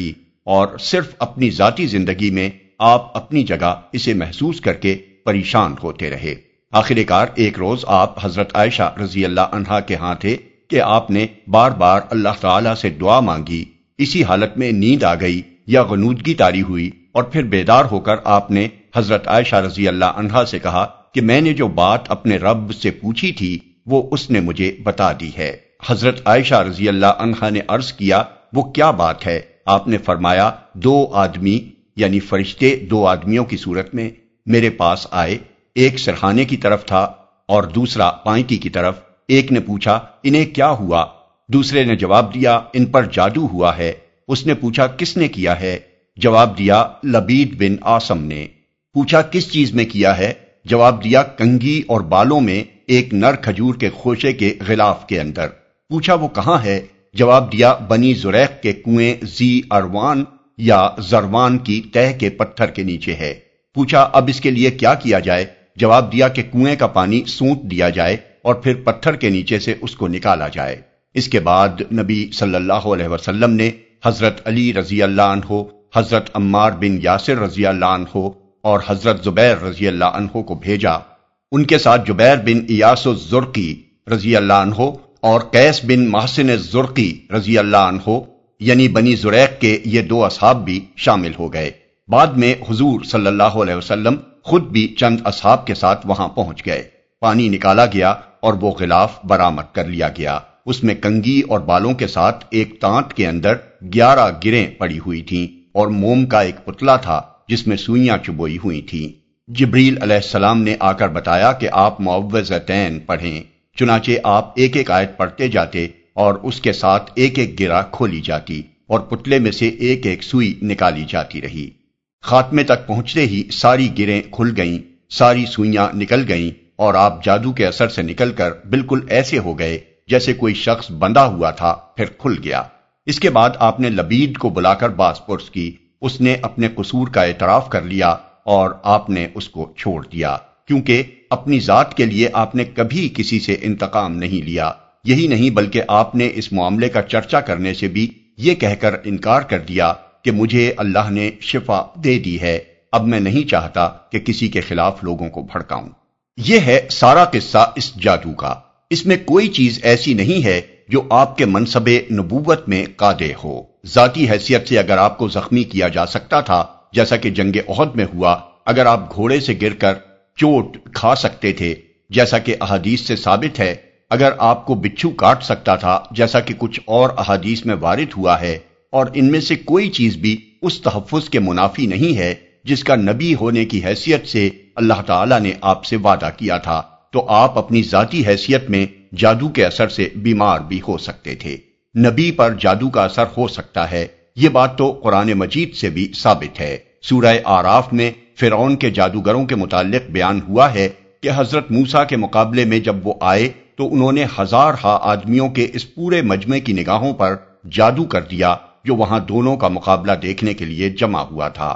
اور صرف اپنی ذاتی زندگی میں آپ اپنی جگہ اسے محسوس کر کے پریشان ہوتے رہے۔ آخر کار ایک روز آپ حضرت عائشہ رضی اللہ عنہا کے ہاں تھے کہ آپ نے بار بار اللہ تعالیٰ سے دعا مانگی۔ اسی حالت میں نیند آ گئی یا غنودگی طاری ہوئی اور پھر بیدار ہو کر آپ نے حضرت عائشہ رضی اللہ عنہا سے کہا کہ میں نے جو بات اپنے رب سے پوچھی تھی وہ اس نے مجھے بتا دی ہے۔ حضرت عائشہ رضی اللہ عنہا نے عرض کیا وہ کیا بات ہے؟ آپ نے فرمایا 2 آدمی یعنی فرشتے 2 آدمیوں کی صورت میں میرے پاس آئے، ایک سرہانے کی طرف تھا اور دوسرا پائنٹی کی طرف۔ ایک نے پوچھا انہیں کیا ہوا؟ دوسرے نے جواب دیا ان پر جادو ہوا ہے۔ اس نے پوچھا کس نے کیا ہے؟ جواب دیا لبید بن عاصم نے۔ پوچھا کس چیز میں کیا ہے؟ جواب دیا کنگھی اور بالوں میں ایک نر کھجور کے خوشے کے غلاف کے اندر۔ پوچھا وہ کہاں ہے؟ جواب دیا بنی زریق کے کنویں زی اروان یا زروان کی تہ کے پتھر کے نیچے ہے۔ پوچھا اب اس کے لیے کیا کیا جائے؟ جواب دیا کہ کنویں کا پانی سونت دیا جائے اور پھر پتھر کے نیچے سے اس کو نکالا جائے۔ اس کے بعد نبی صلی اللہ علیہ وسلم نے حضرت علی رضی اللہ عنہ، حضرت عمار بن یاسر رضی اللہ عنہ اور حضرت زبیر رضی اللہ عنہ کو بھیجا۔ ان کے ساتھ جبیر بن ایاس الزرقی رضی اللہ عنہ اور قیس بن محسن الزرقی رضی اللہ عنہ یعنی بنی زریق کے یہ 2 اصحاب بھی شامل ہو گئے۔ بعد میں حضور صلی اللہ علیہ وسلم خود بھی چند اصحاب کے ساتھ وہاں پہنچ گئے۔ پانی نکالا گیا اور وہ غلاف برآمد کر لیا گیا۔ اس میں کنگھی اور بالوں کے ساتھ ایک تانت کے اندر 11 گریں پڑی ہوئی تھیں اور موم کا ایک پتلا تھا جس میں سوئیاں چبوئی ہوئی تھیں۔ جبریل علیہ السلام نے آ کر بتایا کہ آپ معوذتین پڑھیں۔ چنانچہ آپ ایک ایک آیت پڑھتے جاتے اور اس کے ساتھ ایک ایک گرہ کھولی جاتی اور پتلے میں سے ایک ایک سوئی نکالی جاتی رہی۔ خاتمے تک پہنچتے ہی ساری گریں کھل گئیں، ساری سوئیاں نکل گئیں اور آپ جادو کے اثر سے نکل کر بالکل ایسے ہو گئے جیسے کوئی شخص بندھا ہوا تھا پھر کھل گیا۔ اس کے بعد آپ نے لبید کو بلا کر باز پرس کی۔ اس نے اپنے قصور کا اعتراف کر لیا اور آپ نے اس کو چھوڑ دیا، کیونکہ اپنی ذات کے لیے آپ نے کبھی کسی سے انتقام نہیں لیا۔ یہی نہیں بلکہ آپ نے اس معاملے کا چرچا کرنے سے بھی یہ کہہ کر انکار کر دیا کہ مجھے اللہ نے شفا دے دی ہے، اب میں نہیں چاہتا کہ کسی کے خلاف لوگوں کو بھڑکاؤں۔ یہ ہے سارا قصہ اس جادو کا۔ اس میں کوئی چیز ایسی نہیں ہے جو آپ کے منصب نبوت میں قادح ہو۔ ذاتی حیثیت سے اگر آپ کو زخمی کیا جا سکتا تھا جیسا کہ جنگ احد میں ہوا، اگر آپ گھوڑے سے گر کر چوٹ کھا سکتے تھے جیسا کہ احادیث سے ثابت ہے، اگر آپ کو بچھو کاٹ سکتا تھا جیسا کہ کچھ اور احادیث میں وارد ہوا ہے، اور ان میں سے کوئی چیز بھی اس تحفظ کے منافی نہیں ہے جس کا نبی ہونے کی حیثیت سے اللہ تعالیٰ نے آپ سے وعدہ کیا تھا، تو آپ اپنی ذاتی حیثیت میں جادو کے اثر سے بیمار بھی ہو سکتے تھے۔ نبی پر جادو کا اثر ہو سکتا ہے، یہ بات تو قرآن مجید سے بھی ثابت ہے۔ سورہ آراف میں فرعون کے جادوگروں کے متعلق بیان ہوا ہے کہ حضرت موسیٰ کے مقابلے میں جب وہ آئے تو انہوں نے 1000 آدمیوں کے اس پورے مجمع کی نگاہوں پر جادو کر دیا جو وہاں دونوں کا مقابلہ دیکھنے کے لیے جمع ہوا تھا۔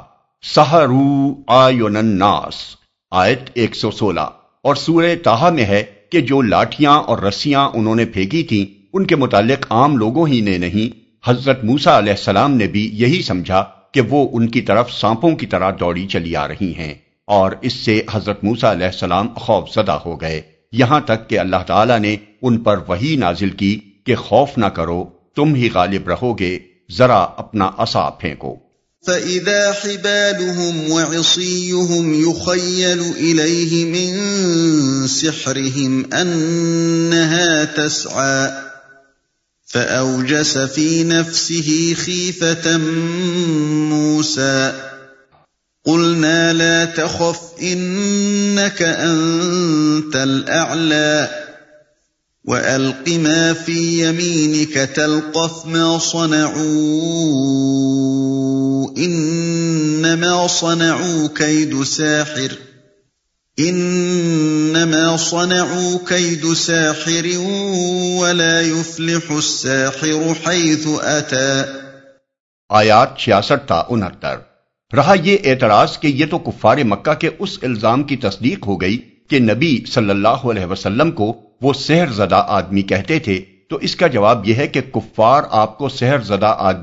سحروا اعین الناس آیت 116۔ اور سورہ طٰہٰ میں ہے کہ جو لاٹھیاں اور رسیاں انہوں نے پھینکی تھیں ان کے متعلق عام لوگوں ہی نے نہیں، حضرت موسیٰ علیہ السلام نے بھی یہی سمجھا کہ وہ ان کی طرف سانپوں کی طرح دوڑی چلی آ رہی ہیں، اور اس سے حضرت موسیٰ علیہ السلام خوف زدہ ہو گئے، یہاں تک کہ اللہ تعالیٰ نے ان پر وحی نازل کی کہ خوف نہ کرو، تم ہی غالب رہو گے، ذرا اپنا عصا پھینکو۔ فَإِذَا حِبَالُهُمْ وَعِصِيُّهُمْ يُخَيَّلُ إِلَيْهِ مِن سِحْرِهِمْ أَنَّهَا تَسْعَىٰ فَأَوْجَسَ فِي نَفْسِهِ خِيفَةً مُوسَىٰ قُلْنَا لَا تَخَفْ إِنَّكَ أَنتَ الْأَعْلَىٰ وَأَلْقِ مَا فِي يَمِينِكَ تَلْقَفْ مَا صَنَعُوا إِنَّمَا صَنَعُوا كَيْدُ سَاحِرٍ وَلَا يُفْلِحُ السَّاحِرُ حَيْثُ أَتَىٰ۔ آیات 66 تا 69۔ رہا یہ اعتراض کہ یہ تو کفار مکہ کے اس الزام کی تصدیق ہو گئی کہ نبی صلی اللہ علیہ وسلم کو وہ سحر زدہ آدمی کہتے تھے، تو اس کا جواب یہ ہے کہ کفار آپ کو سحر زدہ آدمی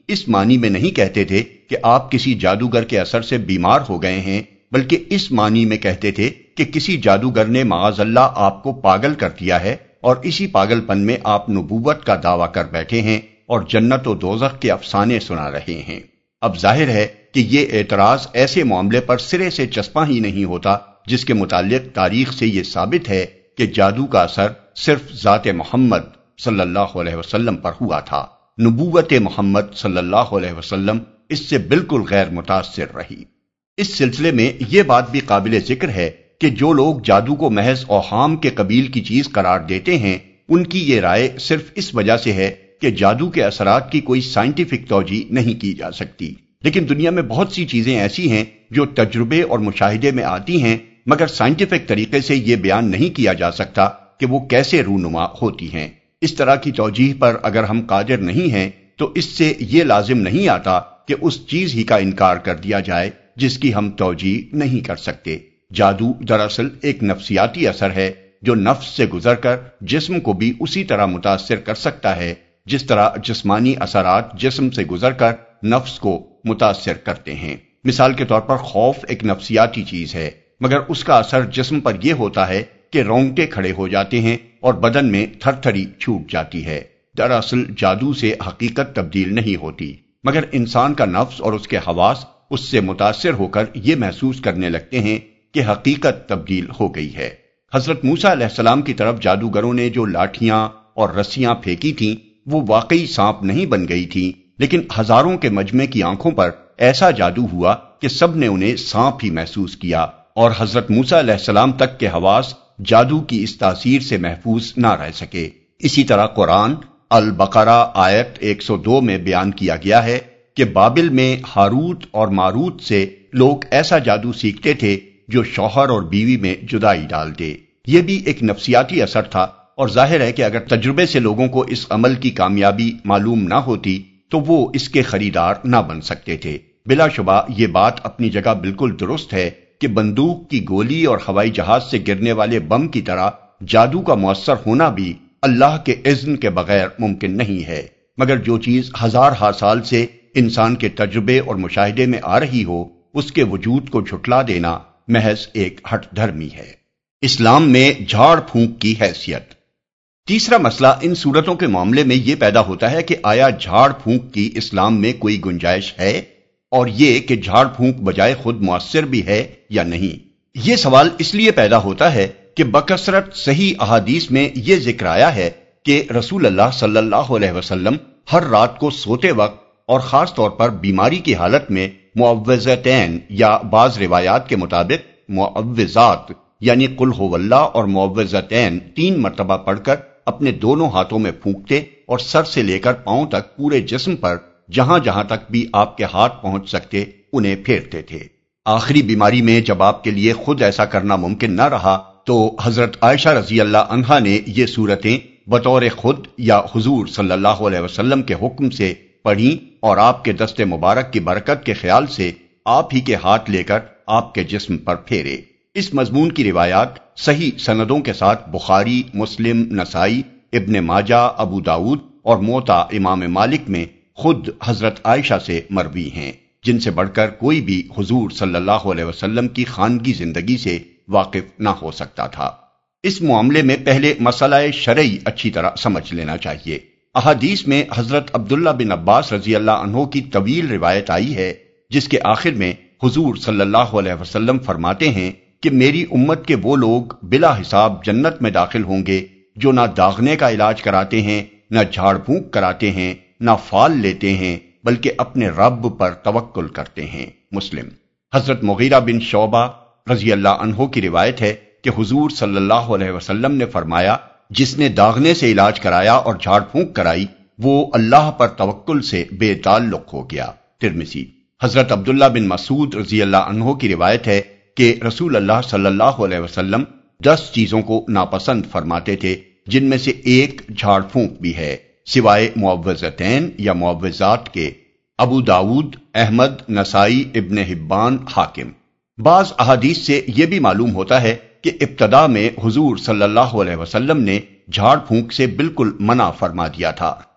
اس معنی میں نہیں کہتے تھے کہ آپ کسی جادوگر کے اثر سے بیمار ہو گئے ہیں، بلکہ اس معنی میں کہتے تھے کہ کسی جادوگر نے معاذ اللہ آپ کو پاگل کر دیا ہے، اور اسی پاگل پن میں آپ نبوت کا دعویٰ کر بیٹھے ہیں اور جنت و دوزخ کے افسانے سنا رہے ہیں۔ اب ظاہر ہے کہ یہ اعتراض ایسے معاملے پر سرے سے چسپاں ہی نہیں ہوتا جس کے متعلق تاریخ سے یہ ثابت ہے کہ جادو کا اثر صرف ذات محمد صلی اللہ علیہ وسلم پر ہوا تھا۔ نبوت محمد صلی اللہ علیہ وسلم اس سے بالکل غیر متاثر رہی۔ اس سلسلے میں یہ بات بھی قابل ذکر ہے کہ جو لوگ جادو کو محض اوہام کے قبیل کی چیز قرار دیتے ہیں، ان کی یہ رائے صرف اس وجہ سے ہے کہ جادو کے اثرات کی کوئی سائنٹیفک توجیہ نہیں کی جا سکتی۔ لیکن دنیا میں بہت سی چیزیں ایسی ہیں جو تجربے اور مشاہدے میں آتی ہیں، مگر سائنٹیفک طریقے سے یہ بیان نہیں کیا جا سکتا کہ وہ کیسے رونما ہوتی ہیں۔ اس طرح کی توجیہ پر اگر ہم قادر نہیں ہیں تو اس سے یہ لازم نہیں آتا کہ اس چیز ہی کا انکار کر دیا جائے جس کی ہم توجیہ نہیں کر سکتے۔ جادو دراصل ایک نفسیاتی اثر ہے جو نفس سے گزر کر جسم کو بھی اسی طرح متاثر کر سکتا ہے جس طرح جسمانی اثرات جسم سے گزر کر نفس کو متاثر کرتے ہیں۔ مثال کے طور پر خوف ایک نفسیاتی چیز ہے، مگر اس کا اثر جسم پر یہ ہوتا ہے کہ رونگٹے کھڑے ہو جاتے ہیں اور بدن میں تھر تھری چھوٹ جاتی ہے۔ دراصل جادو سے حقیقت تبدیل نہیں ہوتی، مگر انسان کا نفس اور اس کے حواس اس سے متاثر ہو کر یہ محسوس کرنے لگتے ہیں کہ حقیقت تبدیل ہو گئی ہے۔ حضرت موسیٰ علیہ السلام کی طرف جادوگروں نے جو لاٹھیاں اور رسیاں پھینکی تھیں وہ واقعی سانپ نہیں بن گئی تھیں، لیکن ہزاروں کے مجمع کی آنکھوں پر ایسا جادو ہوا کہ سب نے انہیں سانپ ہی محسوس کیا، اور حضرت موسیٰ علیہ السلام تک کے حواس جادو کی اس تاثیر سے محفوظ نہ رہ سکے۔ اسی طرح قرآن البقرہ آیت 102 میں بیان کیا گیا ہے کہ بابل میں ہاروت اور ماروت سے لوگ ایسا جادو سیکھتے تھے جو شوہر اور بیوی میں جدائی ڈال دے۔ یہ بھی ایک نفسیاتی اثر تھا، اور ظاہر ہے کہ اگر تجربے سے لوگوں کو اس عمل کی کامیابی معلوم نہ ہوتی تو وہ اس کے خریدار نہ بن سکتے تھے۔ بلا شبہ یہ بات اپنی جگہ بالکل درست ہے کہ بندوق کی گولی اور ہوائی جہاز سے گرنے والے بم کی طرح جادو کا مؤثر ہونا بھی اللہ کے اذن کے بغیر ممکن نہیں ہے، مگر جو چیز ہزارہا سال سے انسان کے تجربے اور مشاہدے میں آ رہی ہو اس کے وجود کو جھٹلا دینا محض ایک ہٹ دھرمی ہے۔ اسلام میں جھاڑ پھونک کی حیثیت۔ تیسرا مسئلہ ان صورتوں کے معاملے میں یہ پیدا ہوتا ہے کہ آیا جھاڑ پھونک کی اسلام میں کوئی گنجائش ہے، اور یہ کہ جھاڑ پھونک بجائے خود مؤثر بھی ہے یا نہیں۔ یہ سوال اس لیے پیدا ہوتا ہے کہ بکثرت صحیح احادیث میں یہ ذکر آیا ہے کہ رسول اللہ صلی اللہ علیہ وسلم ہر رات کو سوتے وقت اور خاص طور پر بیماری کی حالت میں معوذتین یا بعض روایات کے مطابق معوذات یعنی قل ہو اللہ اور معوذتین 3 مرتبہ پڑھ کر اپنے دونوں ہاتھوں میں پھونکتے اور سر سے لے کر پاؤں تک پورے جسم پر جہاں جہاں تک بھی آپ کے ہاتھ پہنچ سکتے انہیں پھیرتے تھے۔ آخری بیماری میں جب آپ کے لیے خود ایسا کرنا ممکن نہ رہا تو حضرت عائشہ رضی اللہ عنہا نے یہ سورتیں بطور خود یا حضور صلی اللہ علیہ وسلم کے حکم سے پڑھیں اور آپ کے دست مبارک کی برکت کے خیال سے آپ ہی کے ہاتھ لے کر آپ کے جسم پر پھیرے۔ اس مضمون کی روایات صحیح سندوں کے ساتھ بخاری، مسلم، نسائی، ابن ماجہ، ابو داؤد اور موطا امام مالک میں خود حضرت عائشہ سے مروی ہیں، جن سے بڑھ کر کوئی بھی حضور صلی اللہ علیہ وسلم کی خانگی زندگی سے واقف نہ ہو سکتا تھا۔ اس معاملے میں پہلے مسئلہ شرعی اچھی طرح سمجھ لینا چاہیے۔ احادیث میں حضرت عبداللہ بن عباس رضی اللہ عنہ کی طویل روایت آئی ہے جس کے آخر میں حضور صلی اللہ علیہ وسلم فرماتے ہیں کہ میری امت کے وہ لوگ بلا حساب جنت میں داخل ہوں گے جو نہ داغنے کا علاج کراتے ہیں، نہ جھاڑ پھونک کراتے ہیں، نہ فال لیتے ہیں، بلکہ اپنے رب پر توکل کرتے ہیں۔ مسلم۔ حضرت مغیرہ بن شعبہ رضی اللہ عنہ کی روایت ہے کہ حضور صلی اللہ علیہ وسلم نے فرمایا جس نے داغنے سے علاج کرایا اور جھاڑ پھونک کرائی وہ اللہ پر توکل سے بے تعلق ہو گیا۔ ترمذی۔ حضرت عبداللہ بن مسعود رضی اللہ عنہ کی روایت ہے کہ رسول اللہ صلی اللہ علیہ وسلم 10 چیزوں کو ناپسند فرماتے تھے جن میں سے ایک جھاڑ پھونک بھی ہے سوائے معوذتین یا معوذات کے۔ ابو داؤد، احمد، نسائی، ابن حبان، حاکم۔ بعض احادیث سے یہ بھی معلوم ہوتا ہے کہ ابتدا میں حضور صلی اللہ علیہ وسلم نے جھاڑ پھونک سے بالکل منع فرما دیا تھا،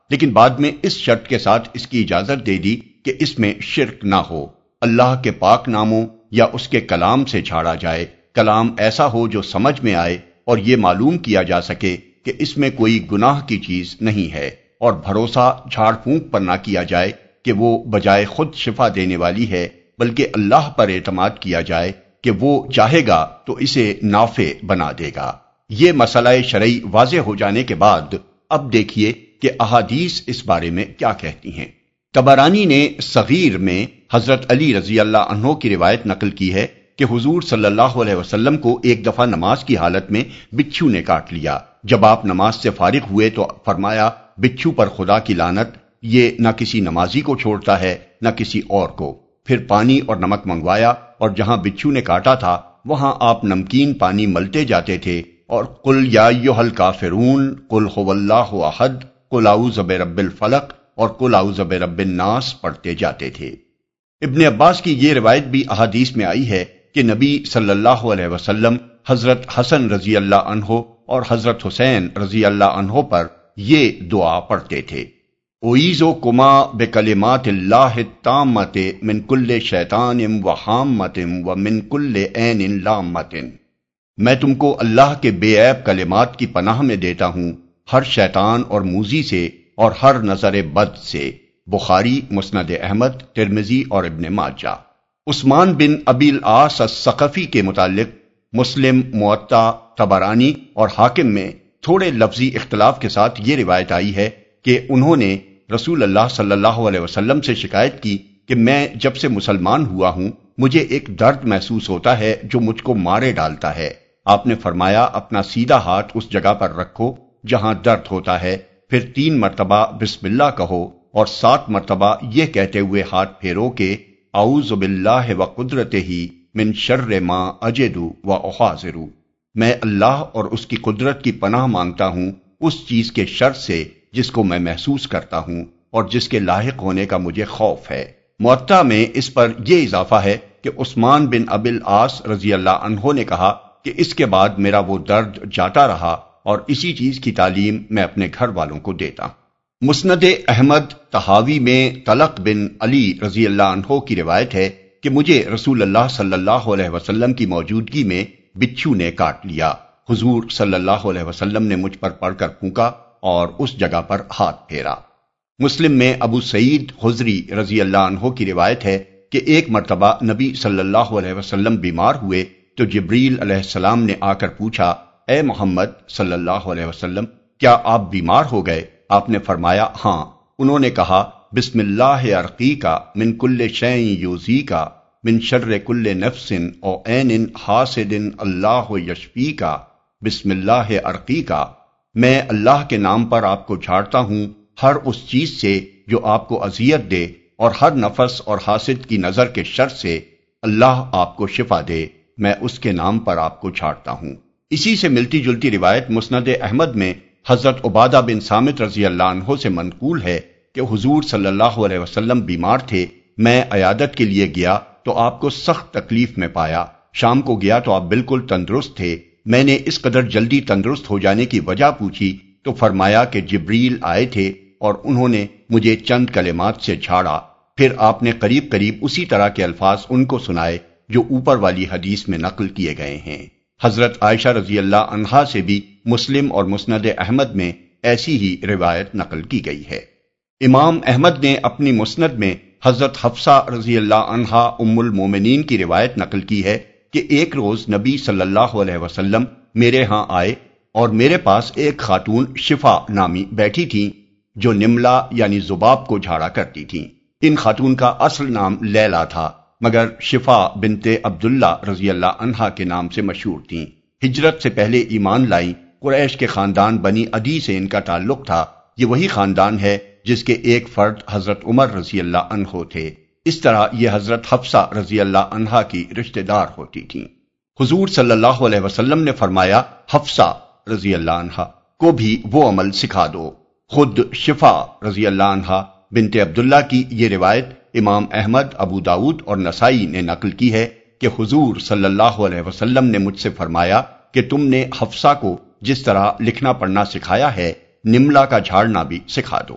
لیکن بعد میں اس شرط کے ساتھ اس کی اجازت دے دی کہ اس میں شرک نہ ہو، اللہ کے پاک ناموں یا اس کے کلام سے چھاڑا جائے، کلام ایسا ہو جو سمجھ میں آئے اور یہ معلوم کیا جا سکے کہ اس میں کوئی گناہ کی چیز نہیں ہے، اور بھروسہ جھاڑ پھونک پر نہ کیا جائے کہ وہ بجائے خود شفا دینے والی ہے، بلکہ اللہ پر اعتماد کیا جائے کہ وہ چاہے گا تو اسے نافع بنا دے گا۔ یہ مسئلہ شرعی واضح ہو جانے کے بعد اب دیکھیے کہ احادیث اس بارے میں کیا کہتی ہیں۔ طبرانی نے صغیر میں حضرت علی رضی اللہ عنہ کی روایت نقل کی ہے کہ حضور صلی اللہ علیہ وسلم کو ایک دفعہ نماز کی حالت میں بچھو نے کاٹ لیا۔ جب آپ نماز سے فارغ ہوئے تو فرمایا، بچھو پر خدا کی لعنت، یہ نہ کسی نمازی کو چھوڑتا ہے نہ کسی اور کو۔ پھر پانی اور نمک منگوایا اور جہاں بچھو نے کاٹا تھا وہاں آپ نمکین پانی ملتے جاتے تھے اور قل یا ایھا الکافرون، قل ھو اللہ احد، قل اعوذ برب الفلق اور قل اعوذ برب الناس پڑھتے جاتے تھے۔ ابن عباس کی یہ روایت بھی احادیث میں آئی ہے کہ نبی صلی اللہ علیہ وسلم حضرت حسن رضی اللہ عنہ اور حضرت حسین رضی اللہ عنہ پر یہ دعا پڑھتے تھے، اعیذکما بکلمات اللہ التامۃ من کل شیطان وہامۃ ومن کل عین لامۃ۔ میں تم کو اللہ کے بے عیب کلمات کی پناہ میں دیتا ہوں، ہر شیطان اور موذی سے اور ہر نظر بد سے۔ بخاری، مسند احمد، ترمذی اور ابن ماجہ۔ عثمان بن ابی العاص الثقفی کے متعلق مسلم، موطا، طبرانی اور حاکم میں تھوڑے لفظی اختلاف کے ساتھ یہ روایت آئی ہے کہ انہوں نے رسول اللہ صلی اللہ علیہ وسلم سے شکایت کی کہ میں جب سے مسلمان ہوا ہوں مجھے ایک درد محسوس ہوتا ہے جو مجھ کو مارے ڈالتا ہے۔ آپ نے فرمایا، اپنا سیدھا ہاتھ اس جگہ پر رکھو جہاں درد ہوتا ہے، پھر 3 مرتبہ بسم اللہ کہو اور 7 مرتبہ یہ کہتے ہوئے ہاتھ پھیرو کہ اعوذ باللہ وقدرتہ من شر ما اجد واحاذر۔ میں اللہ اور اس کی قدرت کی پناہ مانگتا ہوں اس چیز کے شر سے جس کو میں محسوس کرتا ہوں اور جس کے لاحق ہونے کا مجھے خوف ہے۔ موطا میں اس پر یہ اضافہ ہے کہ عثمان بن ابی العاص رضی اللہ عنہ نے کہا کہ اس کے بعد میرا وہ درد جاتا رہا اور اسی چیز کی تعلیم میں اپنے گھر والوں کو دیتا۔ مسند احمد طحاوی میں طلق بن علی رضی اللہ عنہ کی روایت ہے کہ مجھے رسول اللہ صلی اللہ علیہ وسلم کی موجودگی میں بچھو نے کاٹ لیا۔ حضور صلی اللہ علیہ وسلم نے مجھ پر پڑھ کر پھونکا اور اس جگہ پر ہاتھ پھیرا۔ مسلم میں ابو سعید خضری رضی اللہ عنہ کی روایت ہے کہ ایک مرتبہ نبی صلی اللہ علیہ وسلم بیمار ہوئے تو جبریل علیہ السلام نے آ کر پوچھا، اے محمد صلی اللہ علیہ وسلم، کیا آپ بیمار ہو گئے؟ آپ نے فرمایا ہاں۔ انہوں نے کہا، بسم اللہ ارقیکا من کل شیء یؤذیکا من شر کل نفس او عین حاسد اللہ یشفیکا، بسم اللہ ارقیکا، میں اللہ کے نام پر آپ کو جھاڑتا ہوں ہر اس چیز سے جو آپ کو اذیت دے اور ہر نفس اور حاسد کی نظر کے شر سے، اللہ آپ کو شفا دے، میں اس کے نام پر آپ کو جھاڑتا ہوں۔ اسی سے ملتی جلتی روایت مسند احمد میں حضرت عبادہ بن صامت رضی اللہ عنہ سے منقول ہے کہ حضور صلی اللہ علیہ وسلم بیمار تھے، میں عیادت کے لیے گیا تو آپ کو سخت تکلیف میں پایا، شام کو گیا تو آپ بالکل تندرست تھے، میں نے اس قدر جلدی تندرست ہو جانے کی وجہ پوچھی تو فرمایا کہ جبریل آئے تھے اور انہوں نے مجھے چند کلمات سے جھاڑا، پھر آپ نے قریب قریب اسی طرح کے الفاظ ان کو سنائے جو اوپر والی حدیث میں نقل کیے گئے ہیں۔ حضرت عائشہ رضی اللہ عنہا سے بھی مسلم اور مسند احمد میں ایسی ہی روایت نقل کی گئی ہے۔ امام احمد نے اپنی مسند میں حضرت حفصہ رضی اللہ عنہا ام المومنین کی روایت نقل کی ہے کہ ایک روز نبی صلی اللہ علیہ وسلم میرے ہاں آئے اور میرے پاس ایک خاتون شفا نامی بیٹھی تھیں جو نملہ یعنی ذباب کو جھاڑا کرتی تھیں۔ ان خاتون کا اصل نام لیلا تھا مگر شفا بنت عبداللہ رضی اللہ عنہا کے نام سے مشہور تھیں۔ ہجرت سے پہلے ایمان لائیں، قریش کے خاندان بنی عدی سے ان کا تعلق تھا۔ یہ وہی خاندان ہے جس کے ایک فرد حضرت عمر رضی اللہ عنہ تھے۔ اس طرح یہ حضرت حفصہ رضی اللہ عنہا کی رشتہ دار ہوتی تھیں۔ حضور صلی اللہ علیہ وسلم نے فرمایا، حفصہ رضی اللہ عنہا کو بھی وہ عمل سکھا دو۔ خود شفا رضی اللہ عنہا بنت عبداللہ کی یہ روایت امام احمد، ابو داؤد اور نسائی نے نقل کی ہے کہ حضور صلی اللہ علیہ وسلم نے مجھ سے فرمایا کہ تم نے حفصہ کو جس طرح لکھنا پڑھنا سکھایا ہے، نملہ کا جھاڑنا بھی سکھا دو۔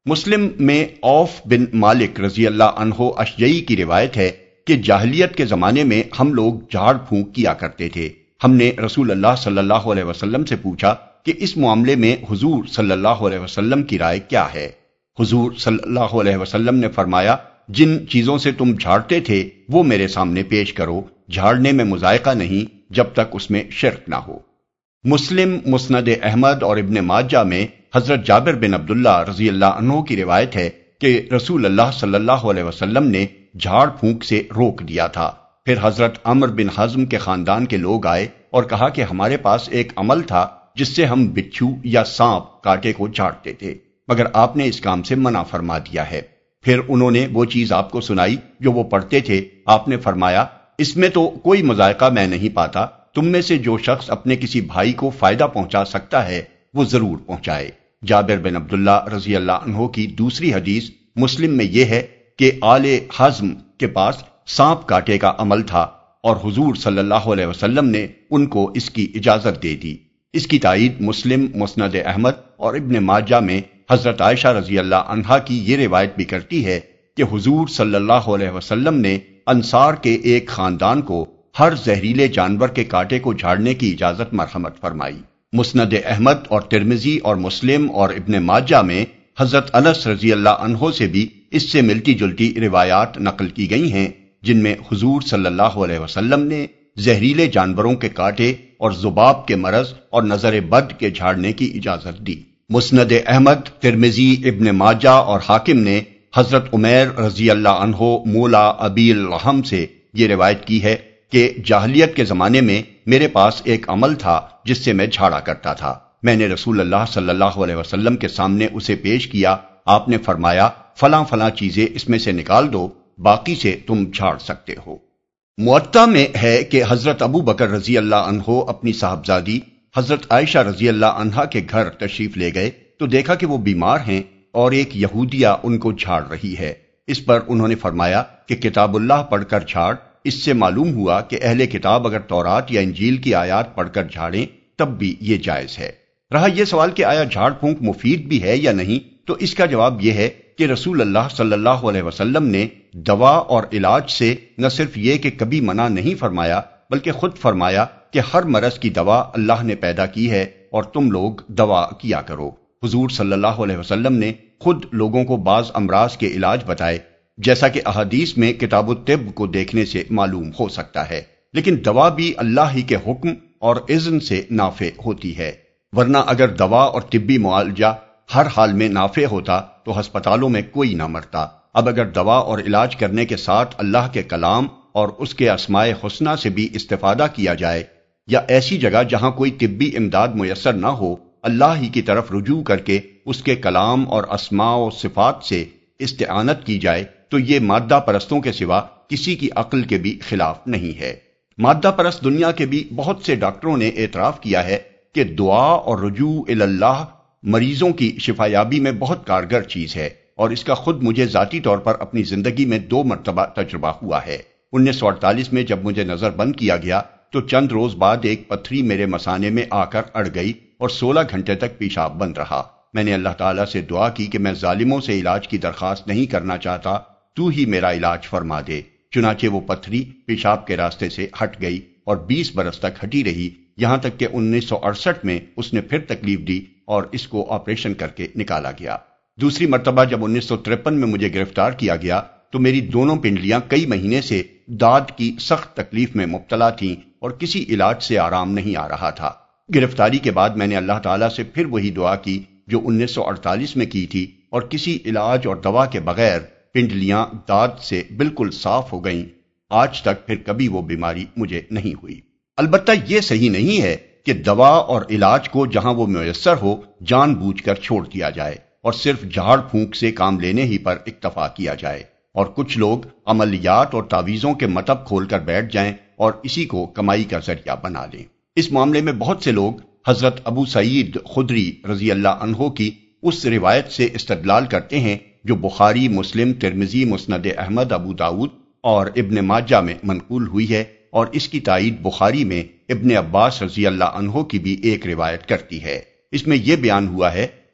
مسلم میں عوف بن مالک رضی اللہ عنہ اشجعی کی روایت ہے کہ جاہلیت کے زمانے میں ہم لوگ جھاڑ پھونک کیا کرتے تھے۔ ہم نے رسول اللہ صلی اللہ علیہ وسلم سے پوچھا کہ اس معاملے میں حضور صلی اللہ علیہ وسلم کی رائے کیا ہے؟ حضور صلی اللہ علیہ وسلم نے فرمایا، جن چیزوں سے تم جھاڑتے تھے وہ میرے سامنے پیش کرو، جھاڑنے میں مذائقہ نہیں جب تک اس میں شرک نہ ہو۔ مسلم، مسند احمد اور ابن ماجہ میں حضرت جابر بن عبداللہ رضی اللہ عنہ کی روایت ہے کہ رسول اللہ صلی اللہ علیہ وسلم نے جھاڑ پھونک سے روک دیا تھا۔ پھر حضرت عمر بن حزم کے خاندان کے لوگ آئے اور کہا کہ ہمارے پاس ایک عمل تھا جس سے ہم بچھو یا سانپ کاٹے کو جھاڑتے تھے، مگر آپ نے اس کام سے منع فرما دیا ہے۔ پھر انہوں نے وہ چیز آپ کو سنائی جو وہ پڑھتے تھے۔ آپ نے فرمایا، اس میں تو کوئی مذائقہ میں نہیں پاتا، تم میں سے جو شخص اپنے کسی بھائی کو فائدہ پہنچا سکتا ہے وہ ضرور پہنچائے۔ جابر بن عبداللہ رضی اللہ عنہ کی دوسری حدیث مسلم میں یہ ہے کہ آل حزم کے پاس سانپ کاٹے کا عمل تھا اور حضور صلی اللہ علیہ وسلم نے ان کو اس کی اجازت دے دی۔ اس کی تائید مسلم، مسند احمد اور ابن ماجہ میں حضرت عائشہ رضی اللہ عنہا کی یہ روایت بھی کرتی ہے کہ حضور صلی اللہ علیہ وسلم نے انصار کے ایک خاندان کو ہر زہریلے جانور کے کانٹے کو جھاڑنے کی اجازت مرحمت فرمائی۔ مسند احمد اور ترمذی اور مسلم اور ابن ماجہ میں حضرت انس رضی اللہ عنہ سے بھی اس سے ملتی جلتی روایات نقل کی گئی ہیں، جن میں حضور صلی اللہ علیہ وسلم نے زہریلے جانوروں کے کانٹے اور ذباب کے مرض اور نظر بد کے جھاڑنے کی اجازت دی۔ مسند احمد، ترمذی، ابن ماجہ اور حاکم نے حضرت عمیر رضی اللہ عنہ مولا ابی الرحم سے یہ روایت کی ہے کہ جاہلیت کے زمانے میں میرے پاس ایک عمل تھا جس سے میں جھاڑا کرتا تھا۔ میں نے رسول اللہ صلی اللہ علیہ وسلم کے سامنے اسے پیش کیا۔ آپ نے فرمایا، فلاں فلاں چیزیں اس میں سے نکال دو، باقی سے تم جھاڑ سکتے ہو۔ موطا میں ہے کہ حضرت ابو بکر رضی اللہ عنہ اپنی صاحبزادی حضرت عائشہ رضی اللہ عنہا کے گھر تشریف لے گئے تو دیکھا کہ وہ بیمار ہیں اور ایک یہودیہ ان کو جھاڑ رہی ہے۔ اس پر انہوں نے فرمایا کہ کتاب اللہ پڑھ کر جھاڑ۔ اس سے معلوم ہوا کہ اہل کتاب اگر تورات یا انجیل کی آیات پڑھ کر جھاڑیں تب بھی یہ جائز ہے۔ رہا یہ سوال کہ آیا جھاڑ پھونک مفید بھی ہے یا نہیں، تو اس کا جواب یہ ہے کہ رسول اللہ صلی اللہ علیہ وسلم نے دوا اور علاج سے نہ صرف یہ کہ کبھی منع نہیں فرمایا، بلکہ خود فرمایا کہ ہر مرض کی دوا اللہ نے پیدا کی ہے اور تم لوگ دوا کیا کرو۔ حضور صلی اللہ علیہ وسلم نے خود لوگوں کو بعض امراض کے علاج بتائے، جیسا کہ احادیث میں کتاب الطب کو دیکھنے سے معلوم ہو سکتا ہے، لیکن دوا بھی اللہ ہی کے حکم اور اذن سے نافع ہوتی ہے، ورنہ اگر دوا اور طبی معالجہ ہر حال میں نافع ہوتا تو ہسپتالوں میں کوئی نہ مرتا۔ اب اگر دوا اور علاج کرنے کے ساتھ اللہ کے کلام اور اس کے اسماء حسنہ سے بھی استفادہ کیا جائے، یا ایسی جگہ جہاں کوئی طبی امداد میسر نہ ہو، اللہ ہی کی طرف رجوع کر کے اس کے کلام اور اسماء و صفات سے استعانت کی جائے، تو یہ مادہ پرستوں کے سوا کسی کی عقل کے بھی خلاف نہیں ہے۔ مادہ پرست دنیا کے بھی بہت سے ڈاکٹروں نے اعتراف کیا ہے کہ دعا اور رجوع اللہ مریضوں کی شفایابی میں بہت کارگر چیز ہے، اور اس کا خود مجھے ذاتی طور پر اپنی زندگی میں 2 مرتبہ تجربہ ہوا ہے۔ 1948 میں جب مجھے نظر بند کیا گیا تو چند روز بعد ایک پتھری میرے مثانے میں آ کر اڑ گئی اور 16 گھنٹے تک پیشاب بند رہا۔ میں نے اللہ تعالیٰ سے دعا کی کہ میں ظالموں سے علاج کی درخواست نہیں کرنا چاہتا، تو ہی میرا علاج فرما دے۔ چنانچہ وہ پتھری پیشاب کے راستے سے ہٹ گئی اور 20 برس تک ہٹی رہی، یہاں تک کہ 1968 میں اس نے پھر تکلیف دی اور اس کو آپریشن کر کے نکالا گیا۔ دوسری مرتبہ جب 1953 میں مجھے گرفتار کیا گیا تو میری دونوں پنڈلیاں کئی مہینے سے داد کی سخت تکلیف میں مبتلا تھیں اور کسی علاج سے آرام نہیں آ رہا تھا۔ گرفتاری کے بعد میں نے اللہ تعالیٰ سے پھر وہی دعا کی جو 1948 میں کی تھی، اور کسی علاج اور دوا کے بغیر پنڈلیاں داد سے بالکل صاف ہو گئیں۔ آج تک پھر کبھی وہ بیماری مجھے نہیں ہوئی۔ البتہ یہ صحیح نہیں ہے کہ دوا اور علاج کو جہاں وہ میسر ہو جان بوجھ کر چھوڑ دیا جائے اور صرف جھاڑ پھونک سے کام لینے ہی پر اکتفا کیا جائے، اور کچھ لوگ عملیات اور تعویذوں کے مطب کھول کر بیٹھ جائیں اور اسی کو کمائی کا ذریعہ بنا لیں۔ اس معاملے میں بہت سے لوگ حضرت ابو سعید خدری رضی اللہ عنہ کی اس روایت سے استدلال کرتے ہیں جو بخاری، مسلم، ترمذی، مسند احمد، ابو داؤد اور ابن ماجہ میں منقول ہوئی ہے، اور اس کی تائید بخاری میں ابن عباس رضی اللہ عنہ کی بھی ایک روایت کرتی ہے۔ اس میں یہ بیان ہوا ہے کہ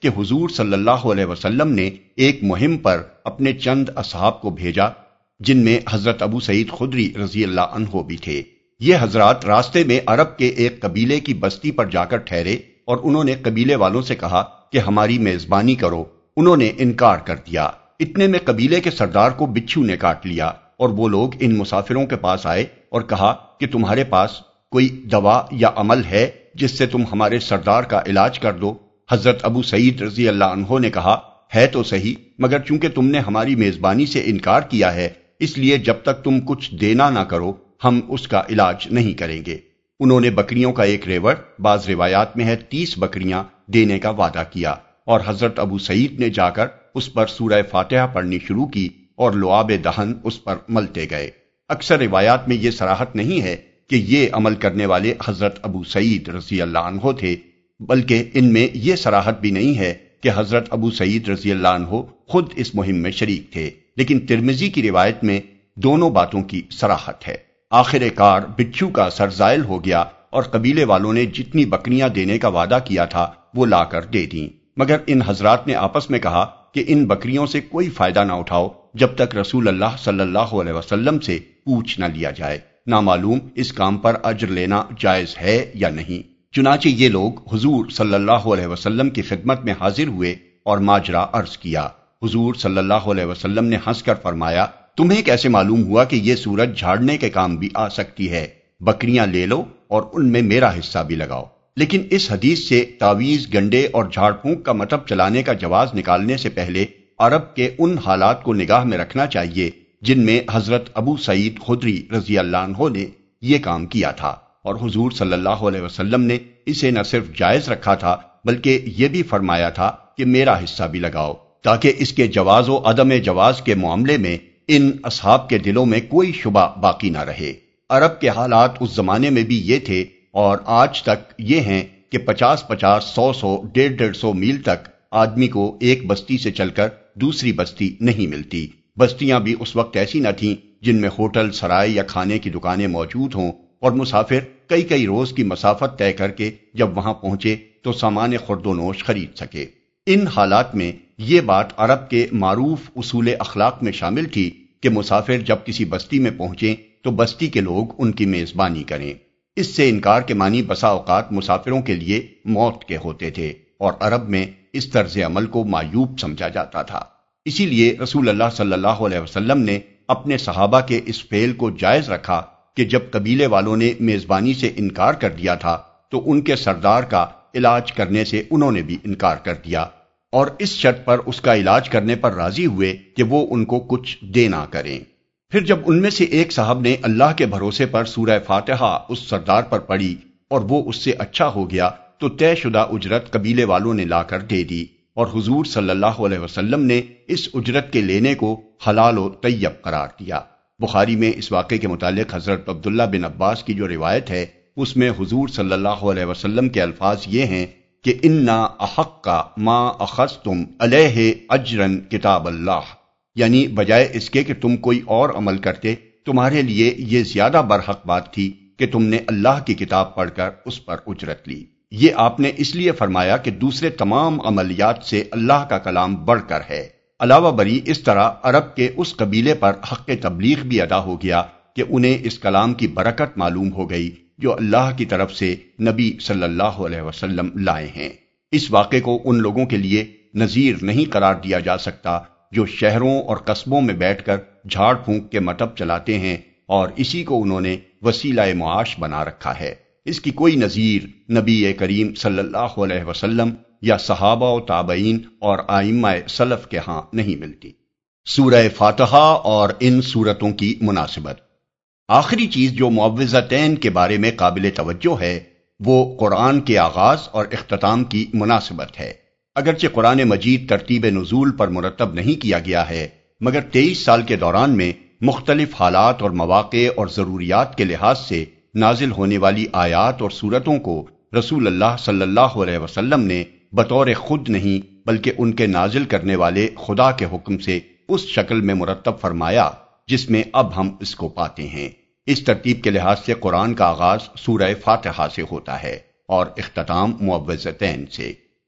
کہ حضور صلی اللہ علیہ وسلم نے ایک مہم پر اپنے چند اصحاب کو بھیجا، جن میں حضرت ابو سعید خدری رضی اللہ عنہ بھی تھے۔ یہ حضرات راستے میں عرب کے ایک قبیلے کی بستی پر جا کر ٹھہرے اور انہوں نے قبیلے والوں سے کہا کہ ہماری میزبانی کرو۔ انہوں نے انکار کر دیا۔ اتنے میں قبیلے کے سردار کو بچھو نے کاٹ لیا اور وہ لوگ ان مسافروں کے پاس آئے اور کہا کہ تمہارے پاس کوئی دوا یا عمل ہے جس سے تم ہمارے سردار کا علاج کر دو؟ حضرت ابو سعید رضی اللہ عنہ نے کہا ہے تو صحیح، مگر چونکہ تم نے ہماری میزبانی سے انکار کیا ہے، اس لیے جب تک تم کچھ دینا نہ کرو ہم اس کا علاج نہیں کریں گے۔ انہوں نے بکریوں کا ایک ریوڑ، بعض روایات میں ہے 30 بکریاں دینے کا وعدہ کیا، اور حضرت ابو سعید نے جا کر اس پر سورہ فاتحہ پڑھنی شروع کی اور لعاب دہن اس پر ملتے گئے۔ اکثر روایات میں یہ صراحت نہیں ہے کہ یہ عمل کرنے والے حضرت ابو سعید رضی اللہ عنہ تھے، بلکہ ان میں یہ صراحت بھی نہیں ہے کہ حضرت ابو سعید رضی اللہ عنہ خود اس مہم میں شریک تھے، لیکن ترمذی کی روایت میں دونوں باتوں کی صراحت ہے۔ آخر کار بچھو کا سر زائل ہو گیا اور قبیلے والوں نے جتنی بکریاں دینے کا وعدہ کیا تھا وہ لا کر دے دیں، مگر ان حضرات نے آپس میں کہا کہ ان بکریوں سے کوئی فائدہ نہ اٹھاؤ جب تک رسول اللہ صلی اللہ علیہ وسلم سے پوچھ نہ لیا جائے، نامعلوم اس کام پر اجر لینا جائز ہے یا نہیں۔ چنانچہ یہ لوگ حضور صلی اللہ علیہ وسلم کی خدمت میں حاضر ہوئے اور ماجرا عرض کیا۔ حضور صلی اللہ علیہ وسلم نے ہنس کر فرمایا تمہیں کیسے معلوم ہوا کہ یہ سورج جھاڑنے کے کام بھی آ سکتی ہے؟ بکریاں لے لو اور ان میں میرا حصہ بھی لگاؤ۔ لیکن اس حدیث سے تعویذ، گنڈے اور جھاڑ پھونک کا مطلب چلانے کا جواز نکالنے سے پہلے عرب کے ان حالات کو نگاہ میں رکھنا چاہیے جن میں حضرت ابو سعید خدری رضی اللہ عنہ نے یہ کام کیا تھا، اور حضور صلی اللہ علیہ وسلم نے اسے نہ صرف جائز رکھا تھا بلکہ یہ بھی فرمایا تھا کہ میرا حصہ بھی لگاؤ، تاکہ اس کے جواز و عدم جواز کے معاملے میں ان اصحاب کے دلوں میں کوئی شبہ باقی نہ رہے۔ عرب کے حالات اس زمانے میں بھی یہ تھے اور آج تک یہ ہیں کہ 50-50، 100-100، 150-150 میل تک آدمی کو ایک بستی سے چل کر دوسری بستی نہیں ملتی۔ بستیاں بھی اس وقت ایسی نہ تھیں جن میں ہوٹل، سرائے یا کھانے کی دکانیں موجود ہوں، اور مسافر کئی روز کی مسافت طے کر کے جب وہاں پہنچے تو سامان خورد و نوش خرید سکے۔ ان حالات میں یہ بات عرب کے معروف اصول اخلاق میں شامل تھی کہ مسافر جب کسی بستی میں پہنچیں تو بستی کے لوگ ان کی میزبانی کریں۔ اس سے انکار کے معنی بسا اوقات مسافروں کے لیے موت کے ہوتے تھے، اور عرب میں اس طرز عمل کو معیوب سمجھا جاتا تھا۔ اسی لیے رسول اللہ صلی اللہ علیہ وسلم نے اپنے صحابہ کے اس فعل کو جائز رکھا کہ جب قبیلے والوں نے میزبانی سے انکار کر دیا تھا تو ان کے سردار کا علاج کرنے سے انہوں نے بھی انکار کر دیا، اور اس شرط پر اس کا علاج کرنے پر راضی ہوئے کہ وہ ان کو کچھ دینا کریں۔ پھر جب ان میں سے ایک صاحب نے اللہ کے بھروسے پر سورہ فاتحہ اس سردار پر پڑھی اور وہ اس سے اچھا ہو گیا تو طے شدہ اجرت قبیلے والوں نے لا کر دے دی، اور حضور صلی اللہ علیہ وسلم نے اس اجرت کے لینے کو حلال و طیب قرار دیا۔ بخاری میں اس واقعے کے متعلق حضرت عبداللہ بن عباس کی جو روایت ہے اس میں حضور صلی اللہ علیہ وسلم کے الفاظ یہ ہیں کہ انا احق ما اخذتم علیہ اجرن کتاب اللہ، یعنی بجائے اس کے کہ تم کوئی اور عمل کرتے، تمہارے لیے یہ زیادہ برحق بات تھی کہ تم نے اللہ کی کتاب پڑھ کر اس پر اجرت لی۔ یہ آپ نے اس لیے فرمایا کہ دوسرے تمام عملیات سے اللہ کا کلام بڑھ کر ہے۔ علاوہ بری اس طرح عرب کے اس قبیلے پر حق تبلیغ بھی ادا ہو گیا کہ انہیں اس کلام کی برکت معلوم ہو گئی جو اللہ کی طرف سے نبی صلی اللہ علیہ وسلم لائے ہیں۔ اس واقعے کو ان لوگوں کے لیے نظیر نہیں قرار دیا جا سکتا جو شہروں اور قصبوں میں بیٹھ کر جھاڑ پھونک کے مطب چلاتے ہیں اور اسی کو انہوں نے وسیلہ معاش بنا رکھا ہے۔ اس کی کوئی نظیر نبی کریم صلی اللہ علیہ وسلم یا صحابہ و تابعین اور ائمہ سلف کے ہاں نہیں ملتی۔ سورہ فاتحہ اور ان سورتوں کی مناسبت۔ آخری چیز جو معوذتین کے بارے میں قابل توجہ ہے وہ قرآن کے آغاز اور اختتام کی مناسبت ہے۔ اگرچہ قرآن مجید ترتیب نزول پر مرتب نہیں کیا گیا ہے، مگر 23 سال کے دوران میں مختلف حالات اور مواقع اور ضروریات کے لحاظ سے نازل ہونے والی آیات اور سورتوں کو رسول اللہ صلی اللہ علیہ وسلم نے بطور خود نہیں بلکہ ان کے نازل کرنے والے خدا کے حکم سے اس شکل میں مرتب فرمایا جس میں اب ہم اس کو پاتے ہیں۔ اس ترتیب کے لحاظ سے قرآن کا آغاز سورہ فاتحہ سے ہوتا ہے اور اختتام معوذتین سے۔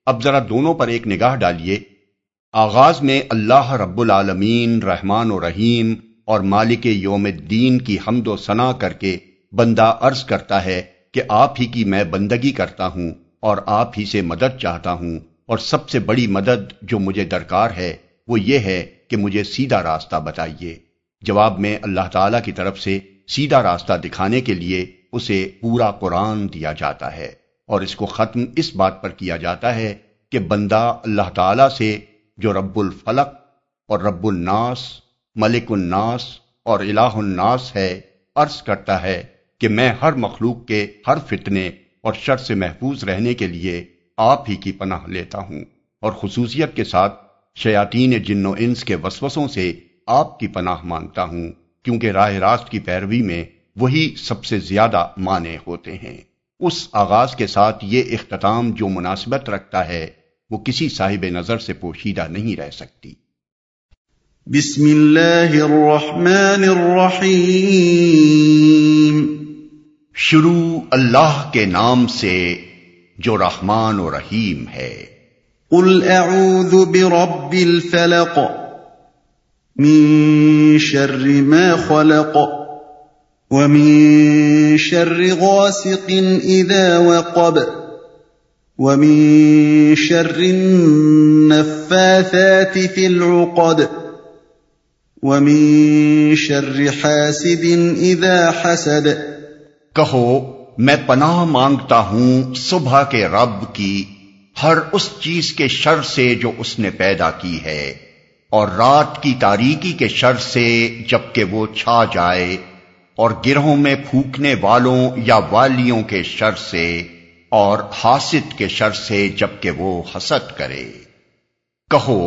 اب ذرا دونوں پر ایک نگاہ ڈالیے۔ آغاز میں اللہ رب العالمین رحمان و رحیم اور مالک یوم الدین کی حمد و ثنا کر کے بندہ عرض کرتا ہے کہ آپ ہی کی میں بندگی کرتا ہوں اور آپ ہی سے مدد چاہتا ہوں، اور سب سے بڑی مدد جو مجھے درکار ہے وہ یہ ہے کہ مجھے سیدھا راستہ بتائیے۔ جواب میں اللہ تعالیٰ کی طرف سے سیدھا راستہ دکھانے کے لیے اسے پورا قرآن دیا جاتا ہے، اور اس کو ختم اس بات پر کیا جاتا ہے کہ بندہ اللہ تعالیٰ سے جو رب الفلق اور رب الناس، ملک الناس اور الہ الناس ہے، عرض کرتا ہے کہ میں ہر مخلوق کے ہر فتنے اور شر سے محفوظ رہنے کے لیے آپ ہی کی پناہ لیتا ہوں، اور خصوصیت کے ساتھ شیاطین جن و انس کے وسوسوں سے آپ کی پناہ مانگتا ہوں، کیونکہ راہ راست کی پیروی میں وہی سب سے زیادہ مانع ہوتے ہیں۔ اس آغاز کے ساتھ یہ اختتام جو مناسبت رکھتا ہے وہ کسی صاحب نظر سے پوشیدہ نہیں رہ سکتی۔ بسم اللہ الرحمن الرحیم، شروع اللہ کے نام سے جو رحمان و رحیم ہے۔ قل اعوذ برب الفلق من شر ما خلق ومن شر غاسق اذا وقب ومن شر النفاثات في العقد ومن شر حاسد اذا حسد۔ کہو میں پناہ مانگتا ہوں صبح کے رب کی ہر اس چیز کے شر سے جو اس نے پیدا کی ہے، اور رات کی تاریکی کے شر سے جبکہ وہ چھا جائے، اور گرہوں میں پھونکنے والوں یا والیوں کے شر سے، اور حاسد کے شر سے جبکہ وہ حسد کرے۔ کہو،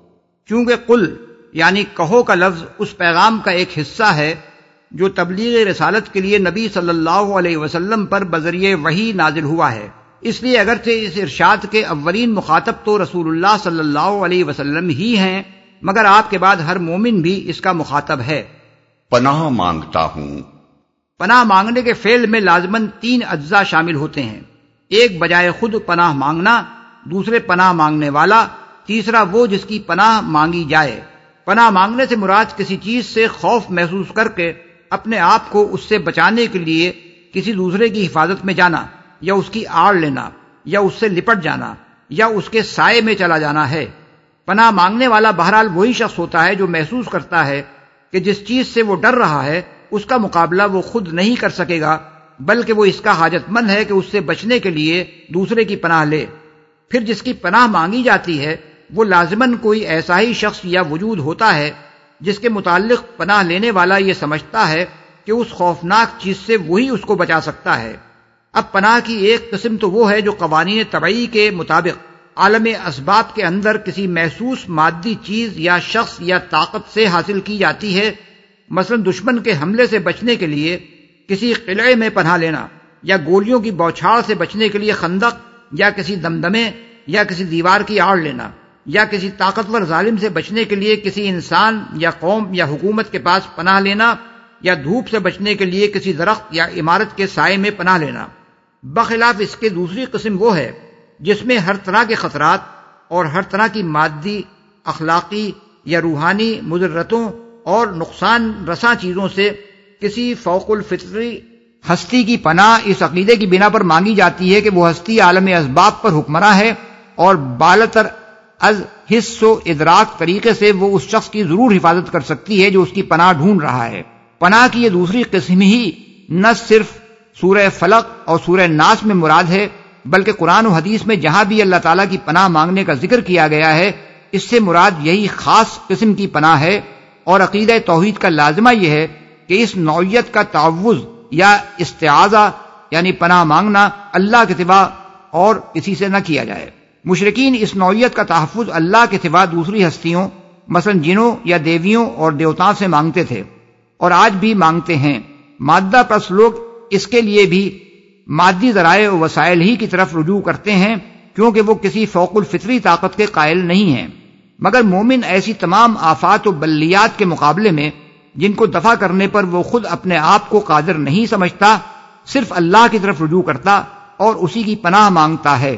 چونکہ قل یعنی کہو کا لفظ اس پیغام کا ایک حصہ ہے جو تبلیغ رسالت کے لیے نبی صلی اللہ علیہ وسلم پر بذریعہ وحی نازل ہوا ہے، اس لیے اگرچہ اس ارشاد کے اولین مخاطب تو رسول اللہ صلی اللہ علیہ وسلم ہی ہیں، مگر آپ کے بعد ہر مومن بھی اس کا مخاطب ہے۔ پناہ مانگتا ہوں، پناہ مانگنے کے فعل میں لازماً 3 اجزاء شامل ہوتے ہیں، ایک بجائے خود پناہ مانگنا، دوسرے پناہ مانگنے والا، تیسرا وہ جس کی پناہ مانگی جائے۔ پناہ مانگنے سے مراد کسی چیز سے خوف محسوس کر کے اپنے آپ کو اس سے بچانے کے لیے کسی دوسرے کی حفاظت میں جانا، یا اس کی آڑ لینا، یا اس سے لپٹ جانا، یا اس کے سائے میں چلا جانا ہے۔ پناہ مانگنے والا بہرحال وہی شخص ہوتا ہے جو محسوس کرتا ہے کہ جس چیز سے وہ ڈر رہا ہے اس کا مقابلہ وہ خود نہیں کر سکے گا، بلکہ وہ اس کا حاجت مند ہے کہ اس سے بچنے کے لیے دوسرے کی پناہ لے۔ پھر جس کی پناہ مانگی جاتی ہے وہ لازماً کوئی ایسا ہی شخص یا وجود ہوتا ہے جس کے متعلق پناہ لینے والا یہ سمجھتا ہے کہ اس خوفناک چیز سے وہی اس کو بچا سکتا ہے۔ اب پناہ کی ایک قسم تو وہ ہے جو قوانین طبعی کے مطابق عالم اسباب کے اندر کسی محسوس مادی چیز یا شخص یا طاقت سے حاصل کی جاتی ہے، مثلا دشمن کے حملے سے بچنے کے لیے کسی قلعے میں پناہ لینا، یا گولیوں کی بوچھاڑ سے بچنے کے لیے خندق، یا کسی دمدمے یا کسی دیوار کی آڑ لینا، یا کسی طاقتور ظالم سے بچنے کے لیے کسی انسان یا قوم یا حکومت کے پاس پناہ لینا، یا دھوپ سے بچنے کے لیے کسی درخت یا عمارت کے سائے میں پناہ لینا۔ بخلاف اس کے دوسری قسم وہ ہے جس میں ہر طرح کے خطرات اور ہر طرح کی مادی، اخلاقی یا روحانی مضرتوں اور نقصان رساں چیزوں سے کسی فوق الفطری ہستی کی پناہ اس عقیدے کی بنا پر مانگی جاتی ہے کہ وہ ہستی عالم اسباب پر حکمراں ہے، اور بالاتر از حس و ادراک طریقے سے وہ اس شخص کی ضرور حفاظت کر سکتی ہے جو اس کی پناہ ڈھونڈ رہا ہے۔ پناہ کی یہ دوسری قسم ہی نہ صرف سورہ فلق اور سورہ ناس میں مراد ہے، بلکہ قرآن و حدیث میں جہاں بھی اللہ تعالیٰ کی پناہ مانگنے کا ذکر کیا گیا ہے اس سے مراد یہی خاص قسم کی پناہ ہے، اور عقیدہ توحید کا لازمہ یہ ہے کہ اس نوعیت کا تعوذ یا استعاذہ یعنی پناہ مانگنا اللہ کے سوا اور کسی سے نہ کیا جائے۔ مشرکین اس نوعیت کا تحفظ اللہ کے سوا دوسری ہستیوں مثلا جنوں یا دیویوں اور دیوتاؤں سے مانگتے تھے، اور آج بھی مانگتے ہیں۔ مادہ پرست لوگ اس کے لیے بھی مادی ذرائع و وسائل ہی کی طرف رجوع کرتے ہیں، کیونکہ وہ کسی فوق الفطری طاقت کے قائل نہیں ہیں۔ مگر مومن ایسی تمام آفات و بلیات کے مقابلے میں جن کو دفع کرنے پر وہ خود اپنے آپ کو قادر نہیں سمجھتا، صرف اللہ کی طرف رجوع کرتا اور اسی کی پناہ مانگتا ہے۔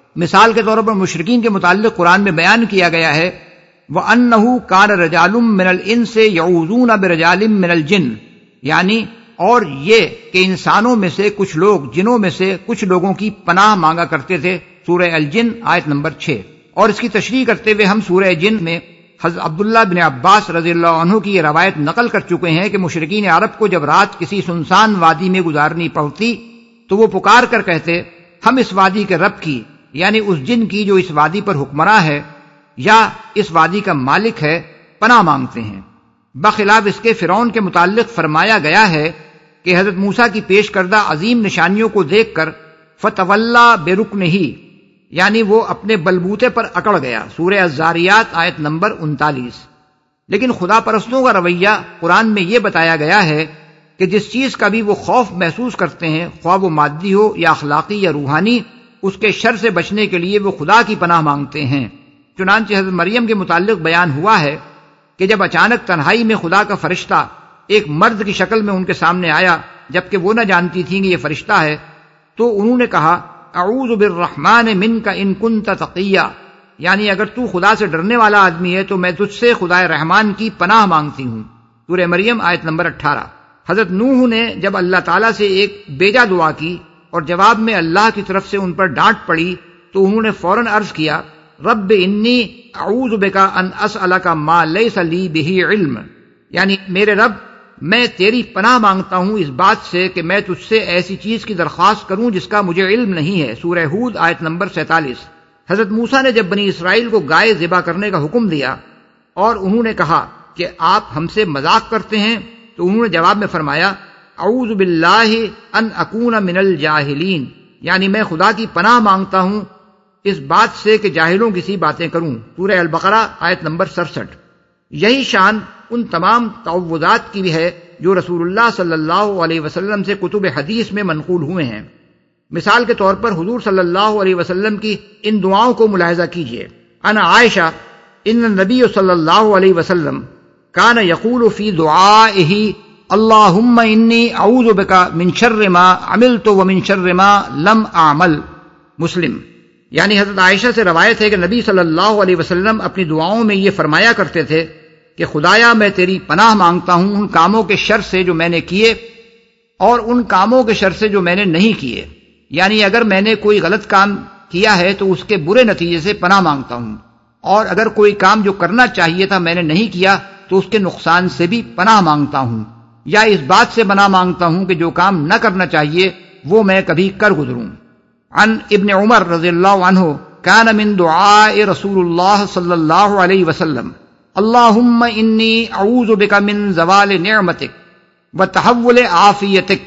مثال کے طور پر مشرکین کے متعلق قرآن میں بیان کیا گیا ہے وَأَنَّهُ كَانَ رِجَالٌ مِّنَ الْإِنسِ يَعُوذُونَ بِرِجَالٍ مِّنَ الْجِنِّ، یعنی اور یہ کہ انسانوں میں سے کچھ لوگ جنوں میں سے کچھ لوگوں کی پناہ مانگا کرتے تھے، سورہ الجن آیت نمبر 6۔ اور اس کی تشریح کرتے ہوئے ہم سورہ جن میں حضرت عبداللہ بن عباس رضی اللہ عنہ کی یہ روایت نقل کر چکے ہیں کہ مشرکین عرب کو جب رات کسی سنسان وادی میں گزارنی پڑتی تو وہ پکار کر کہتے ہم اس وادی کے رب کی، یعنی اس جن کی جو اس وادی پر حکمراں ہے یا اس وادی کا مالک ہے، پناہ مانگتے ہیں۔ بخلاف اس کے فرعون کے متعلق فرمایا گیا ہے کہ حضرت موسیٰ کی پیش کردہ عظیم نشانیوں کو دیکھ کر فتولا برکنہ، یعنی وہ اپنے بلبوتے پر اکڑ گیا، سورہ الزاریات آیت نمبر 39۔ لیکن خدا پرستوں کا رویہ قرآن میں یہ بتایا گیا ہے کہ جس چیز کا بھی وہ خوف محسوس کرتے ہیں، خواہ وہ مادی ہو یا اخلاقی یا روحانی، اس کے شر سے بچنے کے لیے وہ خدا کی پناہ مانگتے ہیں۔ چنانچہ حضرت مریم کے متعلق بیان ہوا ہے کہ جب اچانک تنہائی میں خدا کا فرشتہ ایک مرد کی شکل میں ان کے سامنے آیا، جبکہ وہ نہ جانتی تھیں کہ یہ فرشتہ ہے، تو انہوں نے کہا اعوذ بالرحمن منک ان کنت تقیا، یعنی اگر تو خدا سے ڈرنے والا آدمی ہے تو میں تجھ سے خدا رحمان کی پناہ مانگتی ہوں، سورہ مریم آیت نمبر 18۔ حضرت نوح نے جب اللہ تعالیٰ سے ایک بیجا دعا کی اور جواب میں اللہ کی طرف سے ان پر ڈانٹ پڑی تو انہوں نے فوراً عرض کیا رب انی اعوذ بک ان اسألک ما لیس لی بہ علم، یعنی میرے رب میں تیری پناہ مانگتا ہوں اس بات سے کہ میں تجھ سے ایسی چیز کی درخواست کروں جس کا مجھے علم نہیں ہے، سورہ ہود آیت نمبر 47۔ حضرت موسیٰ نے جب بنی اسرائیل کو گائے ذبح کرنے کا حکم دیا اور انہوں نے کہا کہ آپ ہم سے مذاق کرتے ہیں، تو انہوں نے جواب میں فرمایا اعوذ باللہ ان اکون من الجاہلین، یعنی میں خدا کی پناہ مانگتا ہوں اس بات سے کہ جاہلوں کی سی باتیں کروں، سورہ البقرہ آیت نمبر 67۔ یہی شان ان تمام تعوذات کی بھی ہے جو رسول اللہ صلی اللہ علیہ وسلم سے کتب حدیث میں منقول ہوئے ہیں۔ مثال کے طور پر حضور صلی اللہ علیہ وسلم کی ان دعاؤں کو ملاحظہ کیجئے۔ انا عائشہ ان النبی صلی اللہ علیہ وسلم کان یقول فی دعائہ اللہم انی اعوذ بک من شر ما عملت ومن شر ما لم اعمل، مسلم۔ یعنی حضرت عائشہ سے روایت ہے کہ نبی صلی اللہ علیہ وسلم اپنی دعاؤں میں یہ فرمایا کرتے تھے کہ خدایا میں تیری پناہ مانگتا ہوں ان کاموں کے شر سے جو میں نے کیے اور ان کاموں کے شر سے جو میں نے نہیں کیے، یعنی اگر میں نے کوئی غلط کام کیا ہے تو اس کے برے نتیجے سے پناہ مانگتا ہوں، اور اگر کوئی کام جو کرنا چاہیے تھا میں نے نہیں کیا تو اس کے نقصان سے بھی پناہ مانگتا ہوں، یا اس بات سے پناہ مانگتا ہوں کہ جو کام نہ کرنا چاہیے وہ میں کبھی کر گزروں۔ عن ابن عمر رضی اللہ عنہ کان من دعاء رسول اللہ صلی اللہ علیہ وسلم اللہم انی اعوذ بک من زوال نعمتک وتحول عافیتک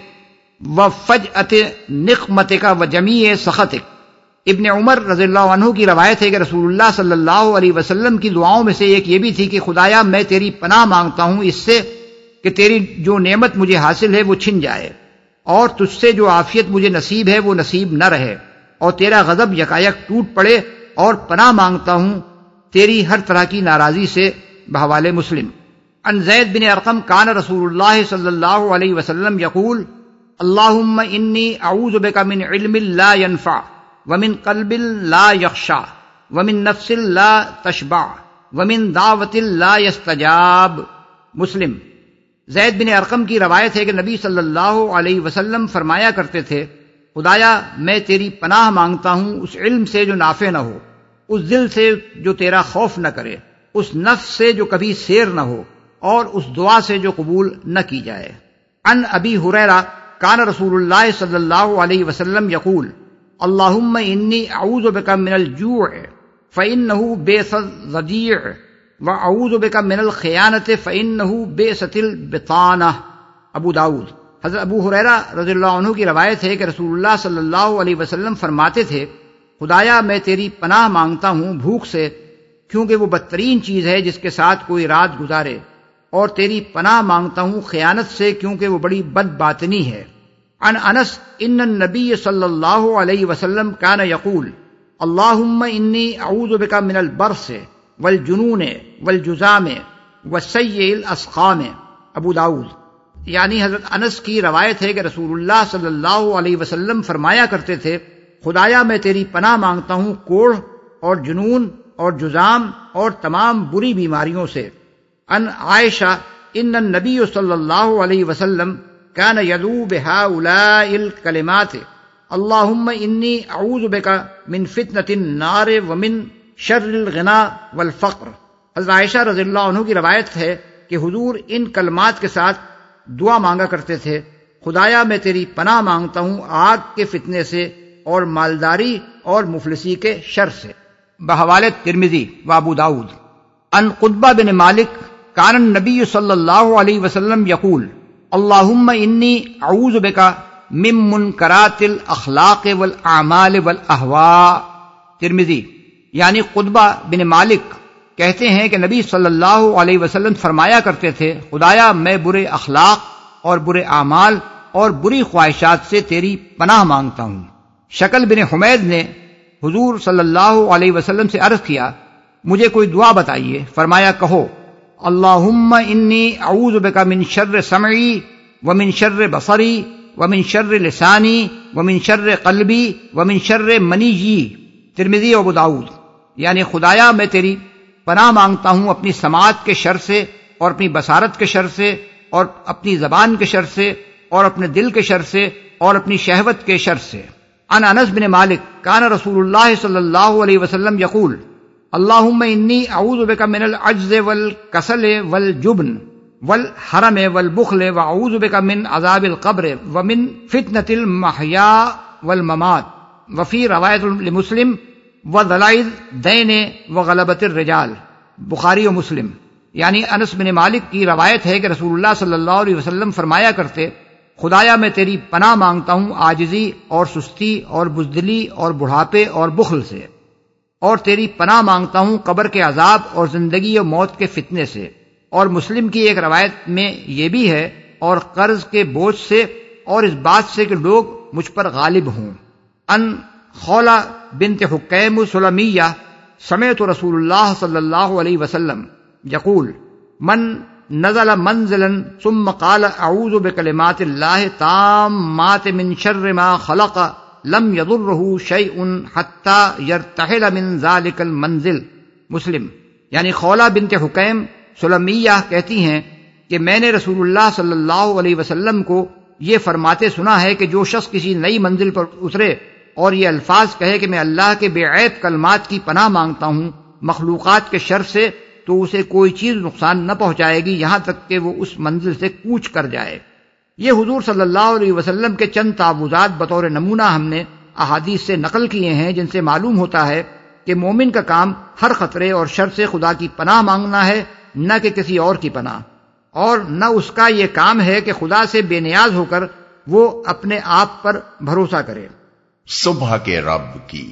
وفجأت نقمتک وجمیع سخطک۔ ابن عمر رضی اللہ عنہ کی روایت ہے کہ رسول اللہ صلی اللہ علیہ وسلم کی دعاؤں میں سے ایک یہ بھی تھی کہ خدایا میں تیری پناہ مانگتا ہوں اس سے کہ تیری جو نعمت مجھے حاصل ہے وہ چھن جائے، اور تجھ سے جو عافیت مجھے نصیب ہے وہ نصیب نہ رہے، اور تیرا غضب یکایک ٹوٹ پڑے، اور پناہ مانگتا ہوں تیری ہر طرح کی ناراضی سے، بحوالے مسلم۔ عن زید بن ارقم کان رسول اللہ صلی اللہ علیہ وسلم یقول اللہم انی اعوذ بک من علم لا ينفع ومن قلب لا یخشع ومن نفس لا تشبع ومن دعوت لا يستجاب، مسلم۔ زید بن ارقم کی روایت ہے کہ نبی صلی اللہ علیہ وسلم فرمایا کرتے تھے خدایا میں تیری پناہ مانگتا ہوں اس علم سے جو نافع نہ ہو، اس دل سے جو تیرا خوف نہ کرے، اس نفس سے جو کبھی سیر نہ ہو، اور اس دعا سے جو قبول نہ کی جائے۔ عن ابی ہریرہ کان رسول اللہ صلی اللہ علیہ وسلم یقول اللہم انی اعوذ بک من الجوع فإنہ بیس الضجیع وَأَعُوذُ بِكَ مِنَ الْخِيَانَةِ فَإِنَّهُ بِئْسَتِ الْبِطَانَةِ، ابو داؤد۔ حضرت ابو ہریرہ رضی اللہ عنہ کی روایت ہے کہ رسول اللہ صلی اللہ علیہ وسلم فرماتے تھے خدایا میں تیری پناہ مانگتا ہوں بھوک سے، کیونکہ وہ بدترین چیز ہے جس کے ساتھ کوئی رات گزارے، اور تیری پناہ مانگتا ہوں خیانت سے، کیونکہ وہ بڑی بد باطنی ہے۔ عن انس ان النبی صلی اللہ علیہ وسلم کان یقول اللہم انی اعوذ بک من البرص والجنون والجزام والسیء الاسقام، ابو داؤد۔ یعنی حضرت انس کی روایت ہے کہ رسول اللہ صلی اللہ علیہ وسلم فرمایا کرتے تھے خدایا میں تیری پناہ مانگتا ہوں کوڑھ اور جنون اور جذام اور تمام بری بیماریوں سے۔ ان عائشہ ان النبی صلی اللہ علیہ وسلم کان یدعو بہؤلاء الکلمات اللہم انی اعوذ بک من فتنۃ النار ومن شر الغنا والفقر۔ حضرت عائشہ رضی اللہ عنہ کی روایت ہے کہ حضور ان کلمات کے ساتھ دعا مانگا کرتے تھے، خدایا میں تیری پناہ مانگتا ہوں آگ کے فتنے سے اور مالداری اور مفلسی کے شر سے۔ بحوالہ ترمذی و ابو داؤد ان قطبہ بن مالک کان النبی صلی اللہ علیہ وسلم یقول اللہم انی اعوذ بک من منکرات الاخلاق والاعمال والاہواء۔ ترمذی یعنی قطبہ بن مالک کہتے ہیں کہ نبی صلی اللہ علیہ وسلم فرمایا کرتے تھے، خدایا میں برے اخلاق اور برے اعمال اور بری خواہشات سے تیری پناہ مانگتا ہوں۔ شکل بن حمید نے حضور صلی اللہ علیہ وسلم سے عرض کیا، مجھے کوئی دعا بتائیے۔ فرمایا کہو اللہم انی اعوذ بک من شر سمعی ومن شر بصری ومن شر لسانی ومن شر قلبی ومن شر منیی۔ ترمذی و ابو داؤد یعنی خدایا میں تیری پناہ مانگتا ہوں اپنی سماعت کے شر سے اور اپنی بصارت کے شر سے اور اپنی زبان کے شر سے اور اپنے دل کے شر سے اور اپنی شہوت کے شر سے۔ عن انس بن مالک کان رسول اللہ صلی اللہ علیہ وسلم یقول اللہم انی اعوذ بک من العجز والکسل والجبن والحرم والبخل واعوذ بک من عذاب القبر ومن فتنۃ المحیا والممات۔ وفی روایت لمسلم وضلع الدین وغلبۃ الرجال۔ بخاری و مسلم یعنی انس بن مالک کی روایت ہے کہ رسول اللہ صلی اللہ علیہ وسلم فرمایا کرتے، خدایا میں تیری پناہ مانگتا ہوں عاجزی اور سستی اور بزدلی اور بڑھاپے اور بخل سے، اور تیری پناہ مانگتا ہوں قبر کے عذاب اور زندگی و موت کے فتنے سے۔ اور مسلم کی ایک روایت میں یہ بھی ہے، اور قرض کے بوجھ سے اور اس بات سے کہ لوگ مجھ پر غالب ہوں۔ ان خولہ بنت حکیم سلمیہ سمعت رسول اللہ صلی اللہ علیہ وسلم یقول من نزل منزلا ثم قال اعوذ بکلمات اللہ تامات من شر ما خلق لم يضره شيء حتى يرتحل من ذلك المنزل۔ مسلم یعنی خولہ بنت حکیم سلمیہ کہتی ہیں کہ میں نے رسول اللہ صلی اللہ علیہ وسلم کو یہ فرماتے سنا ہے کہ جو شخص کسی نئی منزل پر اترے اور یہ الفاظ کہے کہ میں اللہ کے بے عیب کلمات کی پناہ مانگتا ہوں مخلوقات کے شر سے، تو اسے کوئی چیز نقصان نہ پہنچائے گی یہاں تک کہ وہ اس منزل سے کوچ کر جائے۔ یہ حضور صلی اللہ علیہ وسلم کے چند تعوذات بطور نمونہ ہم نے احادیث سے نقل کیے ہیں، جن سے معلوم ہوتا ہے کہ مومن کا کام ہر خطرے اور شر سے خدا کی پناہ مانگنا ہے، نہ کہ کسی اور کی پناہ، اور نہ اس کا یہ کام ہے کہ خدا سے بے نیاز ہو کر وہ اپنے آپ پر بھروسہ کرے۔ صبح کے رب کی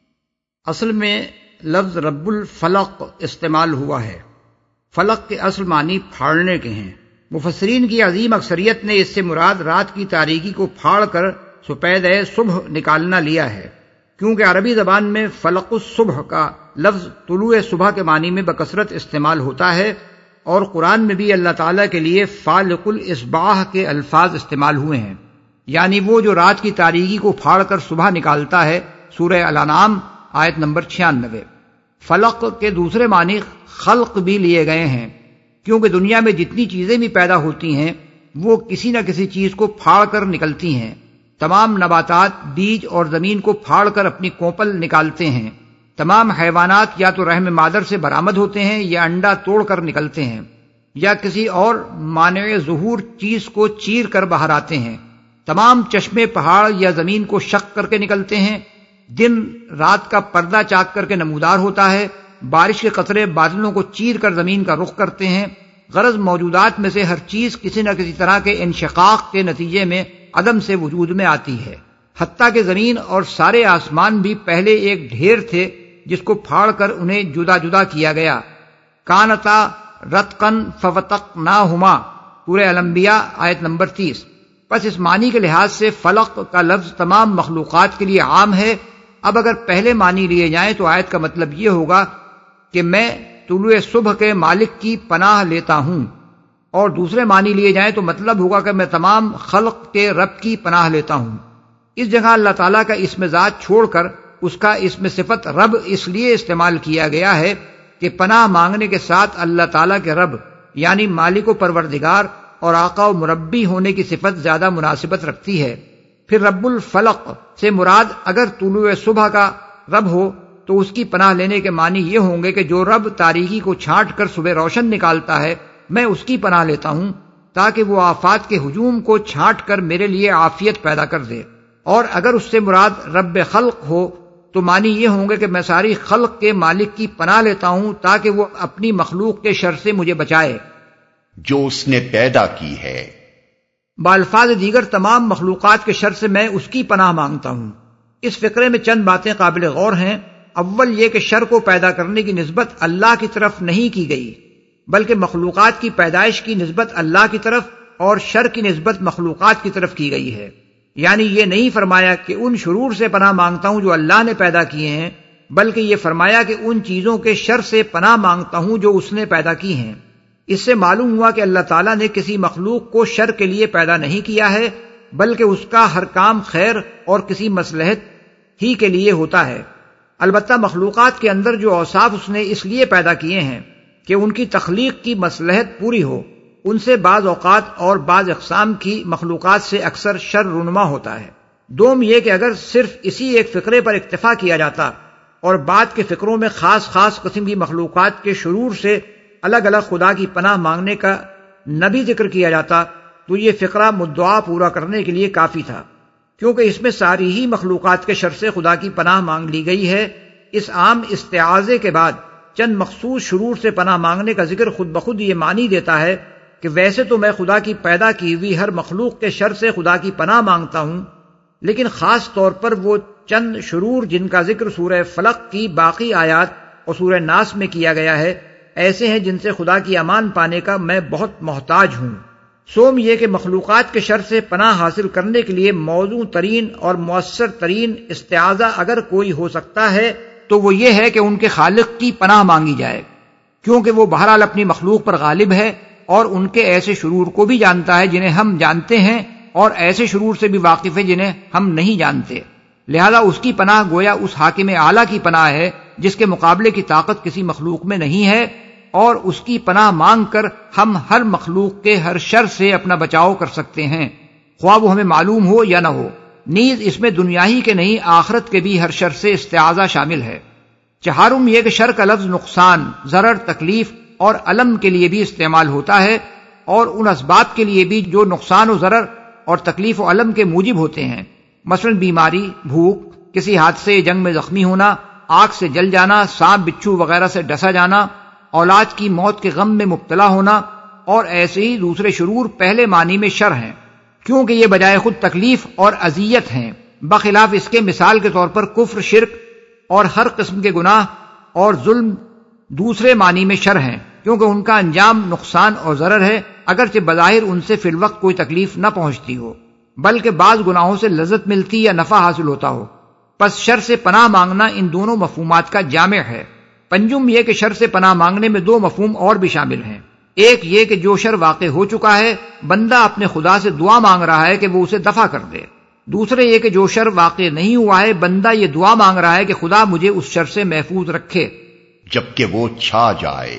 اصل میں لفظ رب الفلق استعمال ہوا ہے۔ فلق کے اصل معنی پھاڑنے کے ہیں۔ مفسرین کی عظیم اکثریت نے اس سے مراد رات کی تاریکی کو پھاڑ کر سپید صبح نکالنا لیا ہے، کیونکہ عربی زبان میں فلق الصبح کا لفظ طلوع صبح کے معنی میں بکثرت استعمال ہوتا ہے، اور قرآن میں بھی اللہ تعالیٰ کے لیے فالق الاصباح کے الفاظ استعمال ہوئے ہیں، یعنی وہ جو رات کی تاریکی کو پھاڑ کر صبح نکالتا ہے۔ سورہ الانعام آیت نمبر 96۔ فلق کے دوسرے معنی خلق بھی لیے گئے ہیں، کیونکہ دنیا میں جتنی چیزیں بھی پیدا ہوتی ہیں وہ کسی نہ کسی چیز کو پھاڑ کر نکلتی ہیں۔ تمام نباتات بیج اور زمین کو پھاڑ کر اپنی کوپل نکالتے ہیں۔ تمام حیوانات یا تو رحم مادر سے برآمد ہوتے ہیں یا انڈا توڑ کر نکلتے ہیں، یا کسی اور مانع ظہور چیز کو چیر کر باہر آتے ہیں۔ تمام چشمے پہاڑ یا زمین کو شق کر کے نکلتے ہیں۔ دن رات کا پردہ چاک کر کے نمودار ہوتا ہے۔ بارش کے قطرے بادلوں کو چیر کر زمین کا رخ کرتے ہیں۔ غرض موجودات میں سے ہر چیز کسی نہ کسی طرح کے انشقاق کے نتیجے میں عدم سے وجود میں آتی ہے، حتیٰ کہ زمین اور سارے آسمان بھی پہلے ایک ڈھیر تھے جس کو پھاڑ کر انہیں جدا جدا کیا گیا۔ کانتا رتقن ففتقناہما، سورہ الانبیاء آیت نمبر 30۔ پس اس معنی کے لحاظ سے فلق کا لفظ تمام مخلوقات کے لیے عام ہے۔ اب اگر پہلے معنی لیے جائیں تو آیت کا مطلب یہ ہوگا کہ میں طلوع صبح کے مالک کی پناہ لیتا ہوں، اور دوسرے معنی لیے جائیں تو مطلب ہوگا کہ میں تمام خلق کے رب کی پناہ لیتا ہوں۔ اس جگہ اللہ تعالیٰ کا اسم ذات چھوڑ کر اس کا اسم صفت رب اس لیے استعمال کیا گیا ہے کہ پناہ مانگنے کے ساتھ اللہ تعالیٰ کے رب یعنی مالک و پروردگار اور آقا و مربی ہونے کی صفت زیادہ مناسبت رکھتی ہے۔ پھر رب الفلق سے مراد اگر طلوع صبح کا رب ہو تو اس کی پناہ لینے کے معنی یہ ہوں گے کہ جو رب تاریکی کو چھانٹ کر صبح روشن نکالتا ہے میں اس کی پناہ لیتا ہوں تاکہ وہ آفات کے ہجوم کو چھانٹ کر میرے لیے عافیت پیدا کر دے۔ اور اگر اس سے مراد رب خلق ہو تو معنی یہ ہوں گے کہ میں ساری خلق کے مالک کی پناہ لیتا ہوں تاکہ وہ اپنی مخلوق کے شر سے مجھے بچائے جو اس نے پیدا کی ہے۔ بالفاظ دیگر تمام مخلوقات کے شر سے میں اس کی پناہ مانگتا ہوں۔ اس فقرے میں چند باتیں قابل غور ہیں۔ اول یہ کہ شر کو پیدا کرنے کی نسبت اللہ کی طرف نہیں کی گئی بلکہ مخلوقات کی پیدائش کی نسبت اللہ کی طرف اور شر کی نسبت مخلوقات کی طرف کی گئی ہے۔ یعنی یہ نہیں فرمایا کہ ان شرور سے پناہ مانگتا ہوں جو اللہ نے پیدا کیے ہیں، بلکہ یہ فرمایا کہ ان چیزوں کے شر سے پناہ مانگتا ہوں جو اس نے پیدا کی ہیں۔ اس سے معلوم ہوا کہ اللہ تعالیٰ نے کسی مخلوق کو شر کے لیے پیدا نہیں کیا ہے بلکہ اس کا ہر کام خیر اور کسی مصلحت ہی کے لیے ہوتا ہے۔ البتہ مخلوقات کے اندر جو اوصاف اس نے اس لیے پیدا کیے ہیں کہ ان کی تخلیق کی مصلحت پوری ہو، ان سے بعض اوقات اور بعض اقسام کی مخلوقات سے اکثر شر رونما ہوتا ہے۔ دوم یہ کہ اگر صرف اسی ایک فقرے پر اکتفا کیا جاتا اور بعد کے فقروں میں خاص خاص قسم کی مخلوقات کے شرور سے الگ الگ خدا کی پناہ مانگنے کا نہ بھی ذکر کیا جاتا تو یہ فقرہ مدعا پورا کرنے کے لیے کافی تھا، کیونکہ اس میں ساری ہی مخلوقات کے شر سے خدا کی پناہ مانگ لی گئی ہے۔ اس عام استعاذے کے بعد چند مخصوص شرور سے پناہ مانگنے کا ذکر خود بخود یہ معنی دیتا ہے کہ ویسے تو میں خدا کی پیدا کی ہوئی ہر مخلوق کے شر سے خدا کی پناہ مانگتا ہوں، لیکن خاص طور پر وہ چند شرور جن کا ذکر سورہ فلق کی باقی آیات اور سورہ ناس میں کیا گیا ہے ایسے ہیں جن سے خدا کی امان پانے کا میں بہت محتاج ہوں۔ سوم یہ کہ مخلوقات کے شر سے پناہ حاصل کرنے کے لیے موزوں ترین اور مؤثر ترین استعاذہ اگر کوئی ہو سکتا ہے تو وہ یہ ہے کہ ان کے خالق کی پناہ مانگی جائے، کیونکہ وہ بہرحال اپنی مخلوق پر غالب ہے اور ان کے ایسے شرور کو بھی جانتا ہے جنہیں ہم جانتے ہیں اور ایسے شرور سے بھی واقف ہے جنہیں ہم نہیں جانتے، لہذا اس کی پناہ گویا اس حاکم اعلیٰ کی پناہ ہے جس کے مقابلے کی طاقت کسی مخلوق میں نہیں ہے، اور اس کی پناہ مانگ کر ہم ہر مخلوق کے ہر شر سے اپنا بچاؤ کر سکتے ہیں، خواہ وہ ہمیں معلوم ہو یا نہ ہو۔ نیز اس میں دنیا ہی کے نہیں آخرت کے بھی ہر شر سے استعاذہ شامل ہے۔ چہارم یہ کہ شر کا لفظ نقصان، ضرر، تکلیف اور الم کے لیے بھی استعمال ہوتا ہے، اور ان اسباب کے لیے بھی جو نقصان و ضرر اور تکلیف و الم کے موجب ہوتے ہیں، مثلا بیماری، بھوک، کسی حادثے جنگ میں زخمی ہونا، آگ سے جل جانا، سانپ بچھو وغیرہ سے ڈسا جانا، اولاد کی موت کے غم میں مبتلا ہونا اور ایسے ہی دوسرے شرور پہلے معنی میں شر ہیں، کیونکہ یہ بجائے خود تکلیف اور اذیت ہیں، بخلاف اس کے مثال کے طور پر کفر، شرک اور ہر قسم کے گناہ اور ظلم دوسرے معنی میں شر ہیں، کیونکہ ان کا انجام نقصان اور ضرر ہے، اگرچہ بظاہر ان سے فی الوقت کوئی تکلیف نہ پہنچتی ہو بلکہ بعض گناہوں سے لذت ملتی یا نفع حاصل ہوتا ہو۔ پس شر سے پناہ مانگنا ان دونوں مفہومات کا جامع ہے۔ پنجم یہ کہ شر سے پناہ مانگنے میں دو مفہوم اور بھی شامل ہیں۔ ایک یہ کہ جو شر واقع ہو چکا ہے بندہ اپنے خدا سے دعا مانگ رہا ہے کہ وہ اسے دفع کر دے۔ دوسرے یہ کہ جو شر واقع نہیں ہوا ہے بندہ یہ دعا مانگ رہا ہے کہ خدا مجھے اس شر سے محفوظ رکھے جبکہ وہ چھا جائے۔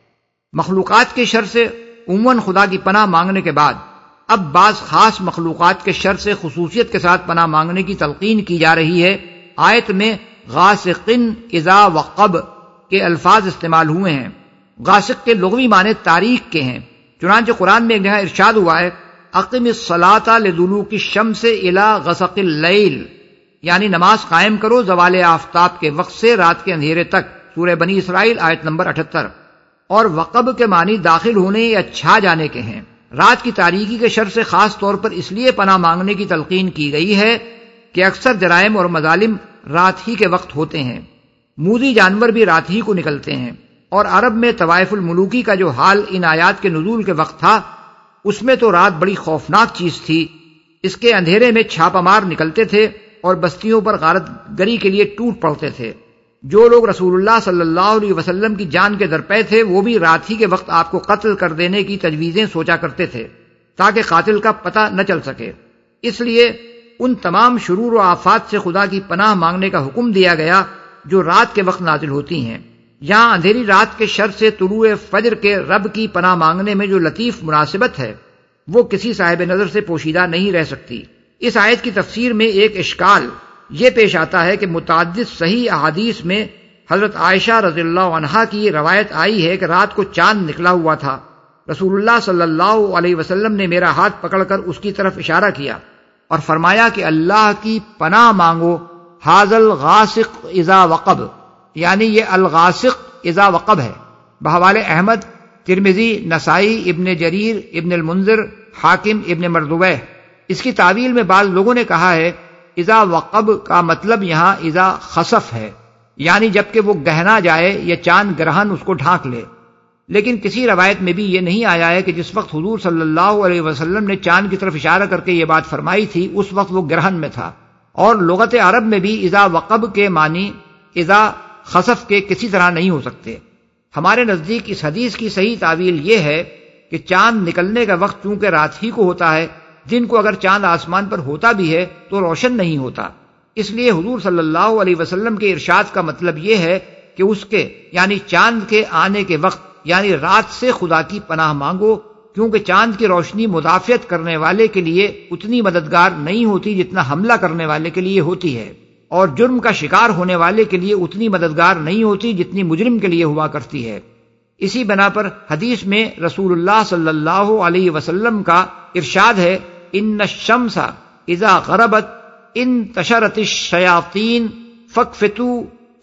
مخلوقات کے شر سے عموماً خدا کی پناہ مانگنے کے بعد اب بعض خاص مخلوقات کے شر سے خصوصیت کے ساتھ پناہ مانگنے کی تلقین کی جا رہی ہے۔ آیت میں غاسقن اذا وقب کے الفاظ استعمال ہوئے ہیں۔ غاسق کے لغوی معنی تاریک کے ہیں، چنانچہ قرآن میں ایک جگہ ارشاد ہوا ہے اقم الصلاۃ لدلوک الشمس الی غسق اللیل، یعنی نماز قائم کرو زوال آفتاب کے وقت سے رات کے اندھیرے تک، سورہ بنی اسرائیل آیت نمبر 78۔ اور وقب کے معنی داخل ہونے یا چھا جانے کے ہیں۔ رات کی تاریکی کے شر سے خاص طور پر اس لیے پناہ مانگنے کی تلقین کی گئی ہے کہ اکثر جرائم اور مظالم رات ہی کے وقت ہوتے ہیں، موذی جانور بھی رات ہی کو نکلتے ہیں، اور عرب میں طوائف الملوکی کا جو حال ان آیات کے نزول کے وقت تھا اس میں تو رات بڑی خوفناک چیز تھی، اس کے اندھیرے میں چھاپہ مار نکلتے تھے اور بستیوں پر غارت گری کے لیے ٹوٹ پڑتے تھے۔ جو لوگ رسول اللہ صلی اللہ علیہ وسلم کی جان کے درپے تھے وہ بھی رات ہی کے وقت آپ کو قتل کر دینے کی تجویزیں سوچا کرتے تھے تاکہ قاتل کا پتہ نہ چل سکے۔ اس لیے ان تمام شرور و آفات سے خدا کی پناہ مانگنے کا حکم دیا گیا جو رات کے وقت نازل ہوتی ہیں۔ یہاں اندھیری رات کے شر سے طلوع فجر کے رب کی پناہ مانگنے میں جو لطیف مناسبت ہے وہ کسی صاحب نظر سے پوشیدہ نہیں رہ سکتی۔ اس آیت کی تفسیر میں ایک اشکال یہ پیش آتا ہے کہ متعدد صحیح احادیث میں حضرت عائشہ رضی اللہ عنہا کی روایت آئی ہے کہ رات کو چاند نکلا ہوا تھا، رسول اللہ صلی اللہ علیہ وسلم نے میرا ہاتھ پکڑ کر اس کی طرف اشارہ کیا اور فرمایا کہ اللہ کی پناہ مانگو، حاذل غاسق اذا وقب، یعنی یہ الغاسق اذا وقب ہے۔ بحوالِ احمد، ترمذی، نسائی، ابن جریر، ابن المنذر، حاکم، ابن مردویہ۔ اس کی تعویل میں بعض لوگوں نے کہا ہے اذا وقب کا مطلب یہاں اذا خسف ہے، یعنی جبکہ وہ گہنا جائے یا چاند گرہن اس کو ڈھانک لے۔ لیکن کسی روایت میں بھی یہ نہیں آیا ہے کہ جس وقت حضور صلی اللہ علیہ وسلم نے چاند کی طرف اشارہ کر کے یہ بات فرمائی تھی اس وقت وہ گرہن میں تھا۔ اور لغت عرب میں بھی اذا وقب کے معنی اذا خسف کے کسی طرح نہیں ہو سکتے۔ ہمارے نزدیک اس حدیث کی صحیح تعویل یہ ہے کہ چاند نکلنے کا وقت چونکہ رات ہی کو ہوتا ہے، دن کو اگر چاند آسمان پر ہوتا بھی ہے تو روشن نہیں ہوتا، اس لیے حضور صلی اللہ علیہ وسلم کے ارشاد کا مطلب یہ ہے کہ اس کے یعنی چاند کے آنے کے وقت یعنی رات سے خدا کی پناہ مانگو، کیونکہ چاند کی روشنی مدافعت کرنے والے کے لیے اتنی مددگار نہیں ہوتی جتنا حملہ کرنے والے کے لیے ہوتی ہے، اور جرم کا شکار ہونے والے کے لیے اتنی مددگار نہیں ہوتی جتنی مجرم کے لیے ہوا کرتی ہے۔ اسی بنا پر حدیث میں رسول اللہ صلی اللہ علیہ وسلم کا ارشاد ہے ان الشمس اذا غربت انتشرت الشیاطین فاکفتوا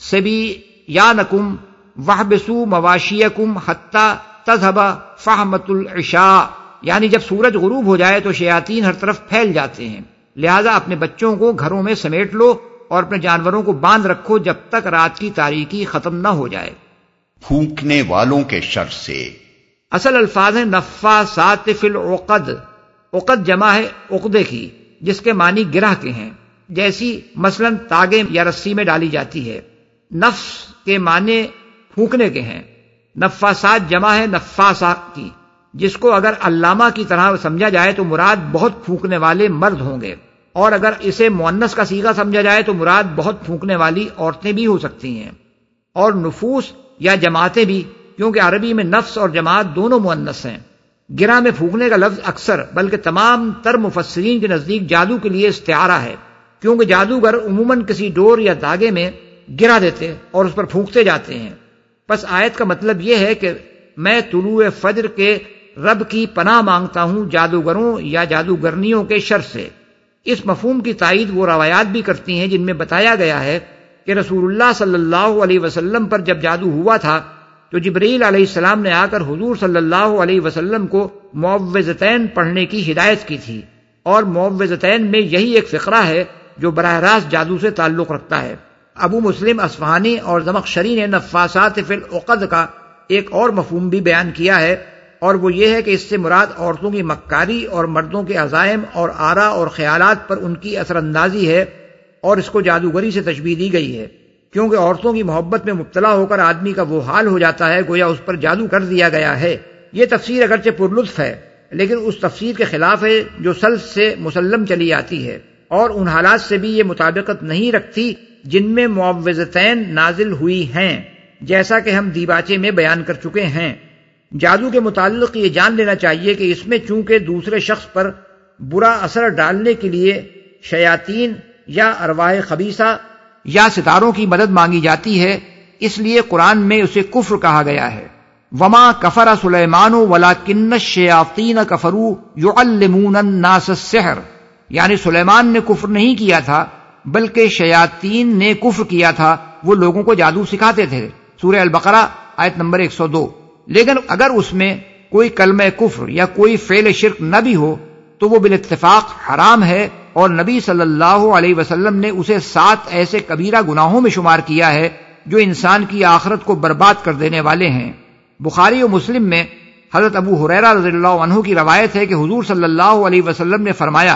صبیانکم واحبسوا مواشیکم حتی تذهب فحمۃ العشاء، یعنی جب سورج غروب ہو جائے تو شیاطین ہر طرف پھیل جاتے ہیں، لہذا اپنے بچوں کو گھروں میں سمیٹ لو اور اپنے جانوروں کو باندھ رکھو جب تک رات کی تاریکی ختم نہ ہو جائے۔ پھونکنے والوں کے شر سے۔ اصل الفاظ ہیں نفاثات فی العقد، عقد جمع ہے عقدے کی جس کے معنی گرہ کے ہیں، جیسی مثلا تاگے یا رسی میں ڈالی جاتی ہے۔ نفس کے معنی پھونکنے کے ہیں۔ نفاسات جمع ہے نفاسہ کی، جس کو اگر علامہ کی طرح سمجھا جائے تو مراد بہت پھونکنے والے مرد ہوں گے، اور اگر اسے مؤنث کا صیغہ سمجھا جائے تو مراد بہت پھونکنے والی عورتیں بھی ہو سکتی ہیں، اور نفوس یا جماعتیں بھی، کیونکہ عربی میں نفس اور جماعت دونوں مؤنث ہیں۔ گرہ میں پھونکنے کا لفظ اکثر بلکہ تمام تر مفسرین کے نزدیک جادو کے لیے استعارہ ہے، کیونکہ جادوگر عموماً کسی ڈور یا دھاگے میں گرا دیتے اور اس پر پھونکتے جاتے ہیں۔ پس آیت کا مطلب یہ ہے کہ میں طلوع فجر کے رب کی پناہ مانگتا ہوں جادوگروں یا جادوگرنیوں کے شر سے۔ اس مفہوم کی تائید وہ روایات بھی کرتی ہیں جن میں بتایا گیا ہے کہ رسول اللہ صلی اللہ علیہ وسلم پر جب جادو ہوا تھا تو جبرائیل علیہ السلام نے آ کر حضور صلی اللہ علیہ وسلم کو معوذتین پڑھنے کی ہدایت کی تھی، اور معوذتین میں یہی ایک فقرہ ہے جو براہ راست جادو سے تعلق رکھتا ہے۔ ابو مسلم اصفہانی اور زمخشری نے نفاسات فی العقد کا ایک اور مفہوم بھی بیان کیا ہے، اور وہ یہ ہے کہ اس سے مراد عورتوں کی مکاری اور مردوں کے عزائم اور آرا اور خیالات پر ان کی اثر اندازی ہے، اور اس کو جادوگری سے تشبیہ دی گئی ہے، کیونکہ عورتوں کی محبت میں مبتلا ہو کر آدمی کا وہ حال ہو جاتا ہے گویا اس پر جادو کر دیا گیا ہے۔ یہ تفسیر اگرچہ پرلطف ہے لیکن اس تفسیر کے خلاف ہے جو سلف سے مسلم چلی آتی ہے، اور ان حالات سے بھی یہ مطابقت نہیں رکھتی جن میں معوذتین نازل ہوئی ہیں، جیسا کہ ہم دیباچے میں بیان کر چکے ہیں۔ جادو کے متعلق یہ جان لینا چاہیے کہ اس میں چونکہ دوسرے شخص پر برا اثر ڈالنے کے لیے شیاطین یا ارواح خبیثہ یا ستاروں کی مدد مانگی جاتی ہے، اس لیے قرآن میں اسے کفر کہا گیا ہے۔ وما کفر سلیمان ولکن الشیاطین کفروا یعلمون الناس السحر، یعنی سلیمان نے کفر نہیں کیا تھا بلکہ شیاطین نے کفر کیا تھا، وہ لوگوں کو جادو سکھاتے تھے۔ سورہ البقرہ آیت نمبر 102۔ لیکن اگر اس میں کوئی کلمہ کفر یا کوئی فعل شرک نہ بھی ہو تو وہ بالاتفاق حرام ہے، اور نبی صلی اللہ علیہ وسلم نے اسے 7 ایسے کبیرہ گناہوں میں شمار کیا ہے جو انسان کی آخرت کو برباد کر دینے والے ہیں۔ بخاری و مسلم میں حضرت ابو ہریرہ رضی اللہ عنہ کی روایت ہے کہ حضور صلی اللہ علیہ وسلم نے فرمایا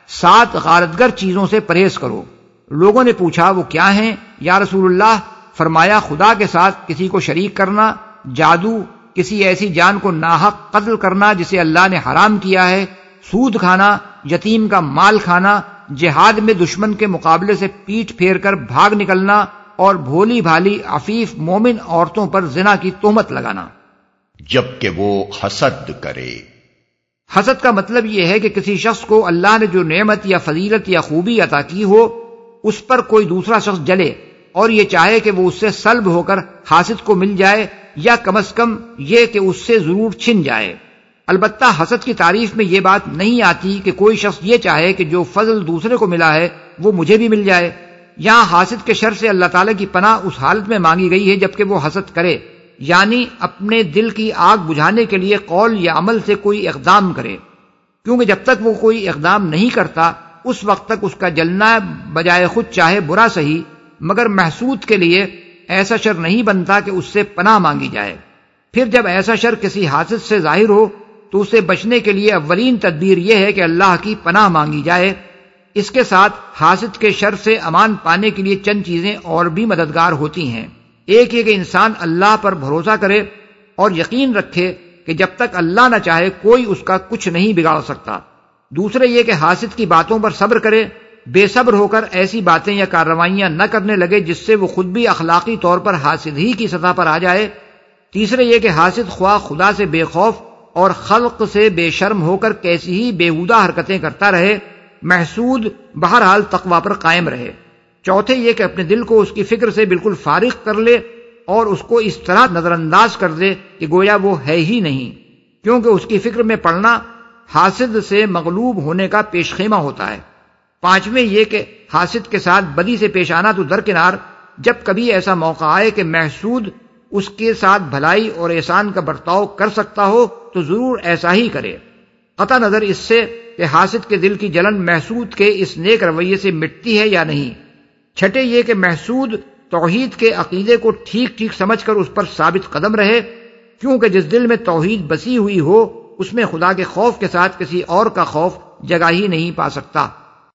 7 غارتگر چیزوں سے پرہیز کرو۔ لوگوں نے پوچھا وہ کیا ہیں یا رسول اللہ؟ فرمایا خدا کے ساتھ کسی کو شریک کرنا، جادو، کسی ایسی جان کو ناحق قتل کرنا جسے اللہ نے حرام کیا ہے، سود کھانا، یتیم کا مال کھانا، جہاد میں دشمن کے مقابلے سے پیٹھ پھیر کر بھاگ نکلنا اور بھولی بھالی عفیف مومن عورتوں پر زنا کی تہمت لگانا۔ جبکہ وہ حسد کرے۔ حسد کا مطلب یہ ہے کہ کسی شخص کو اللہ نے جو نعمت یا فضیلت یا خوبی عطا کی ہو اس پر کوئی دوسرا شخص جلے اور یہ چاہے کہ وہ اس سے سلب ہو کر حاسد کو مل جائے، یا کم از کم یہ کہ اس سے ضرور چھن جائے۔ البتہ حسد کی تعریف میں یہ بات نہیں آتی کہ کوئی شخص یہ چاہے کہ جو فضل دوسرے کو ملا ہے وہ مجھے بھی مل جائے۔ یہاں حاسد کے شر سے اللہ تعالیٰ کی پناہ اس حالت میں مانگی گئی ہے جبکہ وہ حسد کرے، یعنی اپنے دل کی آگ بجھانے کے لیے قول یا عمل سے کوئی اقدام کرے، کیونکہ جب تک وہ کوئی اقدام نہیں کرتا اس وقت تک اس کا جلنا بجائے خود چاہے برا صحیح، مگر محسود کے لیے ایسا شر نہیں بنتا کہ اس سے پناہ مانگی جائے۔ پھر جب ایسا شر کسی حاسد سے ظاہر ہو تو اسے بچنے کے لیے اولین تدبیر یہ ہے کہ اللہ کی پناہ مانگی جائے۔ اس کے ساتھ حاسد کے شر سے امان پانے کے لیے چند چیزیں اور بھی مددگار ہوتی ہیں۔ ایک یہ کہ انسان اللہ پر بھروسہ کرے اور یقین رکھے کہ جب تک اللہ نہ چاہے کوئی اس کا کچھ نہیں بگاڑ سکتا۔ دوسرے یہ کہ حاسد کی باتوں پر صبر کرے، بے صبر ہو کر ایسی باتیں یا کارروائیاں نہ کرنے لگے جس سے وہ خود بھی اخلاقی طور پر حاسد ہی کی سطح پر آ جائے۔ تیسرے یہ کہ حاسد خواہ خدا سے بے خوف اور خلق سے بے شرم ہو کر کیسی ہی بیہودہ حرکتیں کرتا رہے، محسود بہرحال تقوی پر قائم رہے۔ چوتھے یہ کہ اپنے دل کو اس کی فکر سے بالکل فارغ کر لے اور اس کو اس طرح نظر انداز کر دے کہ گویا وہ ہے ہی نہیں، کیونکہ اس کی فکر میں پڑنا حاسد سے مغلوب ہونے کا پیش خیمہ ہوتا ہے۔ پانچویں یہ کہ حاسد کے ساتھ بدی سے پیش آنا تو درکنار، جب کبھی ایسا موقع آئے کہ محسود اس کے ساتھ بھلائی اور احسان کا برتاؤ کر سکتا ہو تو ضرور ایسا ہی کرے، قطع نظر اس سے کہ حاسد کے دل کی جلن محسود کے اس نیک رویے سے مٹتی ہے یا نہیں۔ چھٹے یہ کہ محسود توحید کے عقیدے کو ٹھیک ٹھیک سمجھ کر اس پر ثابت قدم رہے، کیونکہ جس دل میں توحید بسی ہوئی ہو اس میں خدا کے خوف کے ساتھ کسی اور کا خوف جگہ ہی نہیں پا سکتا۔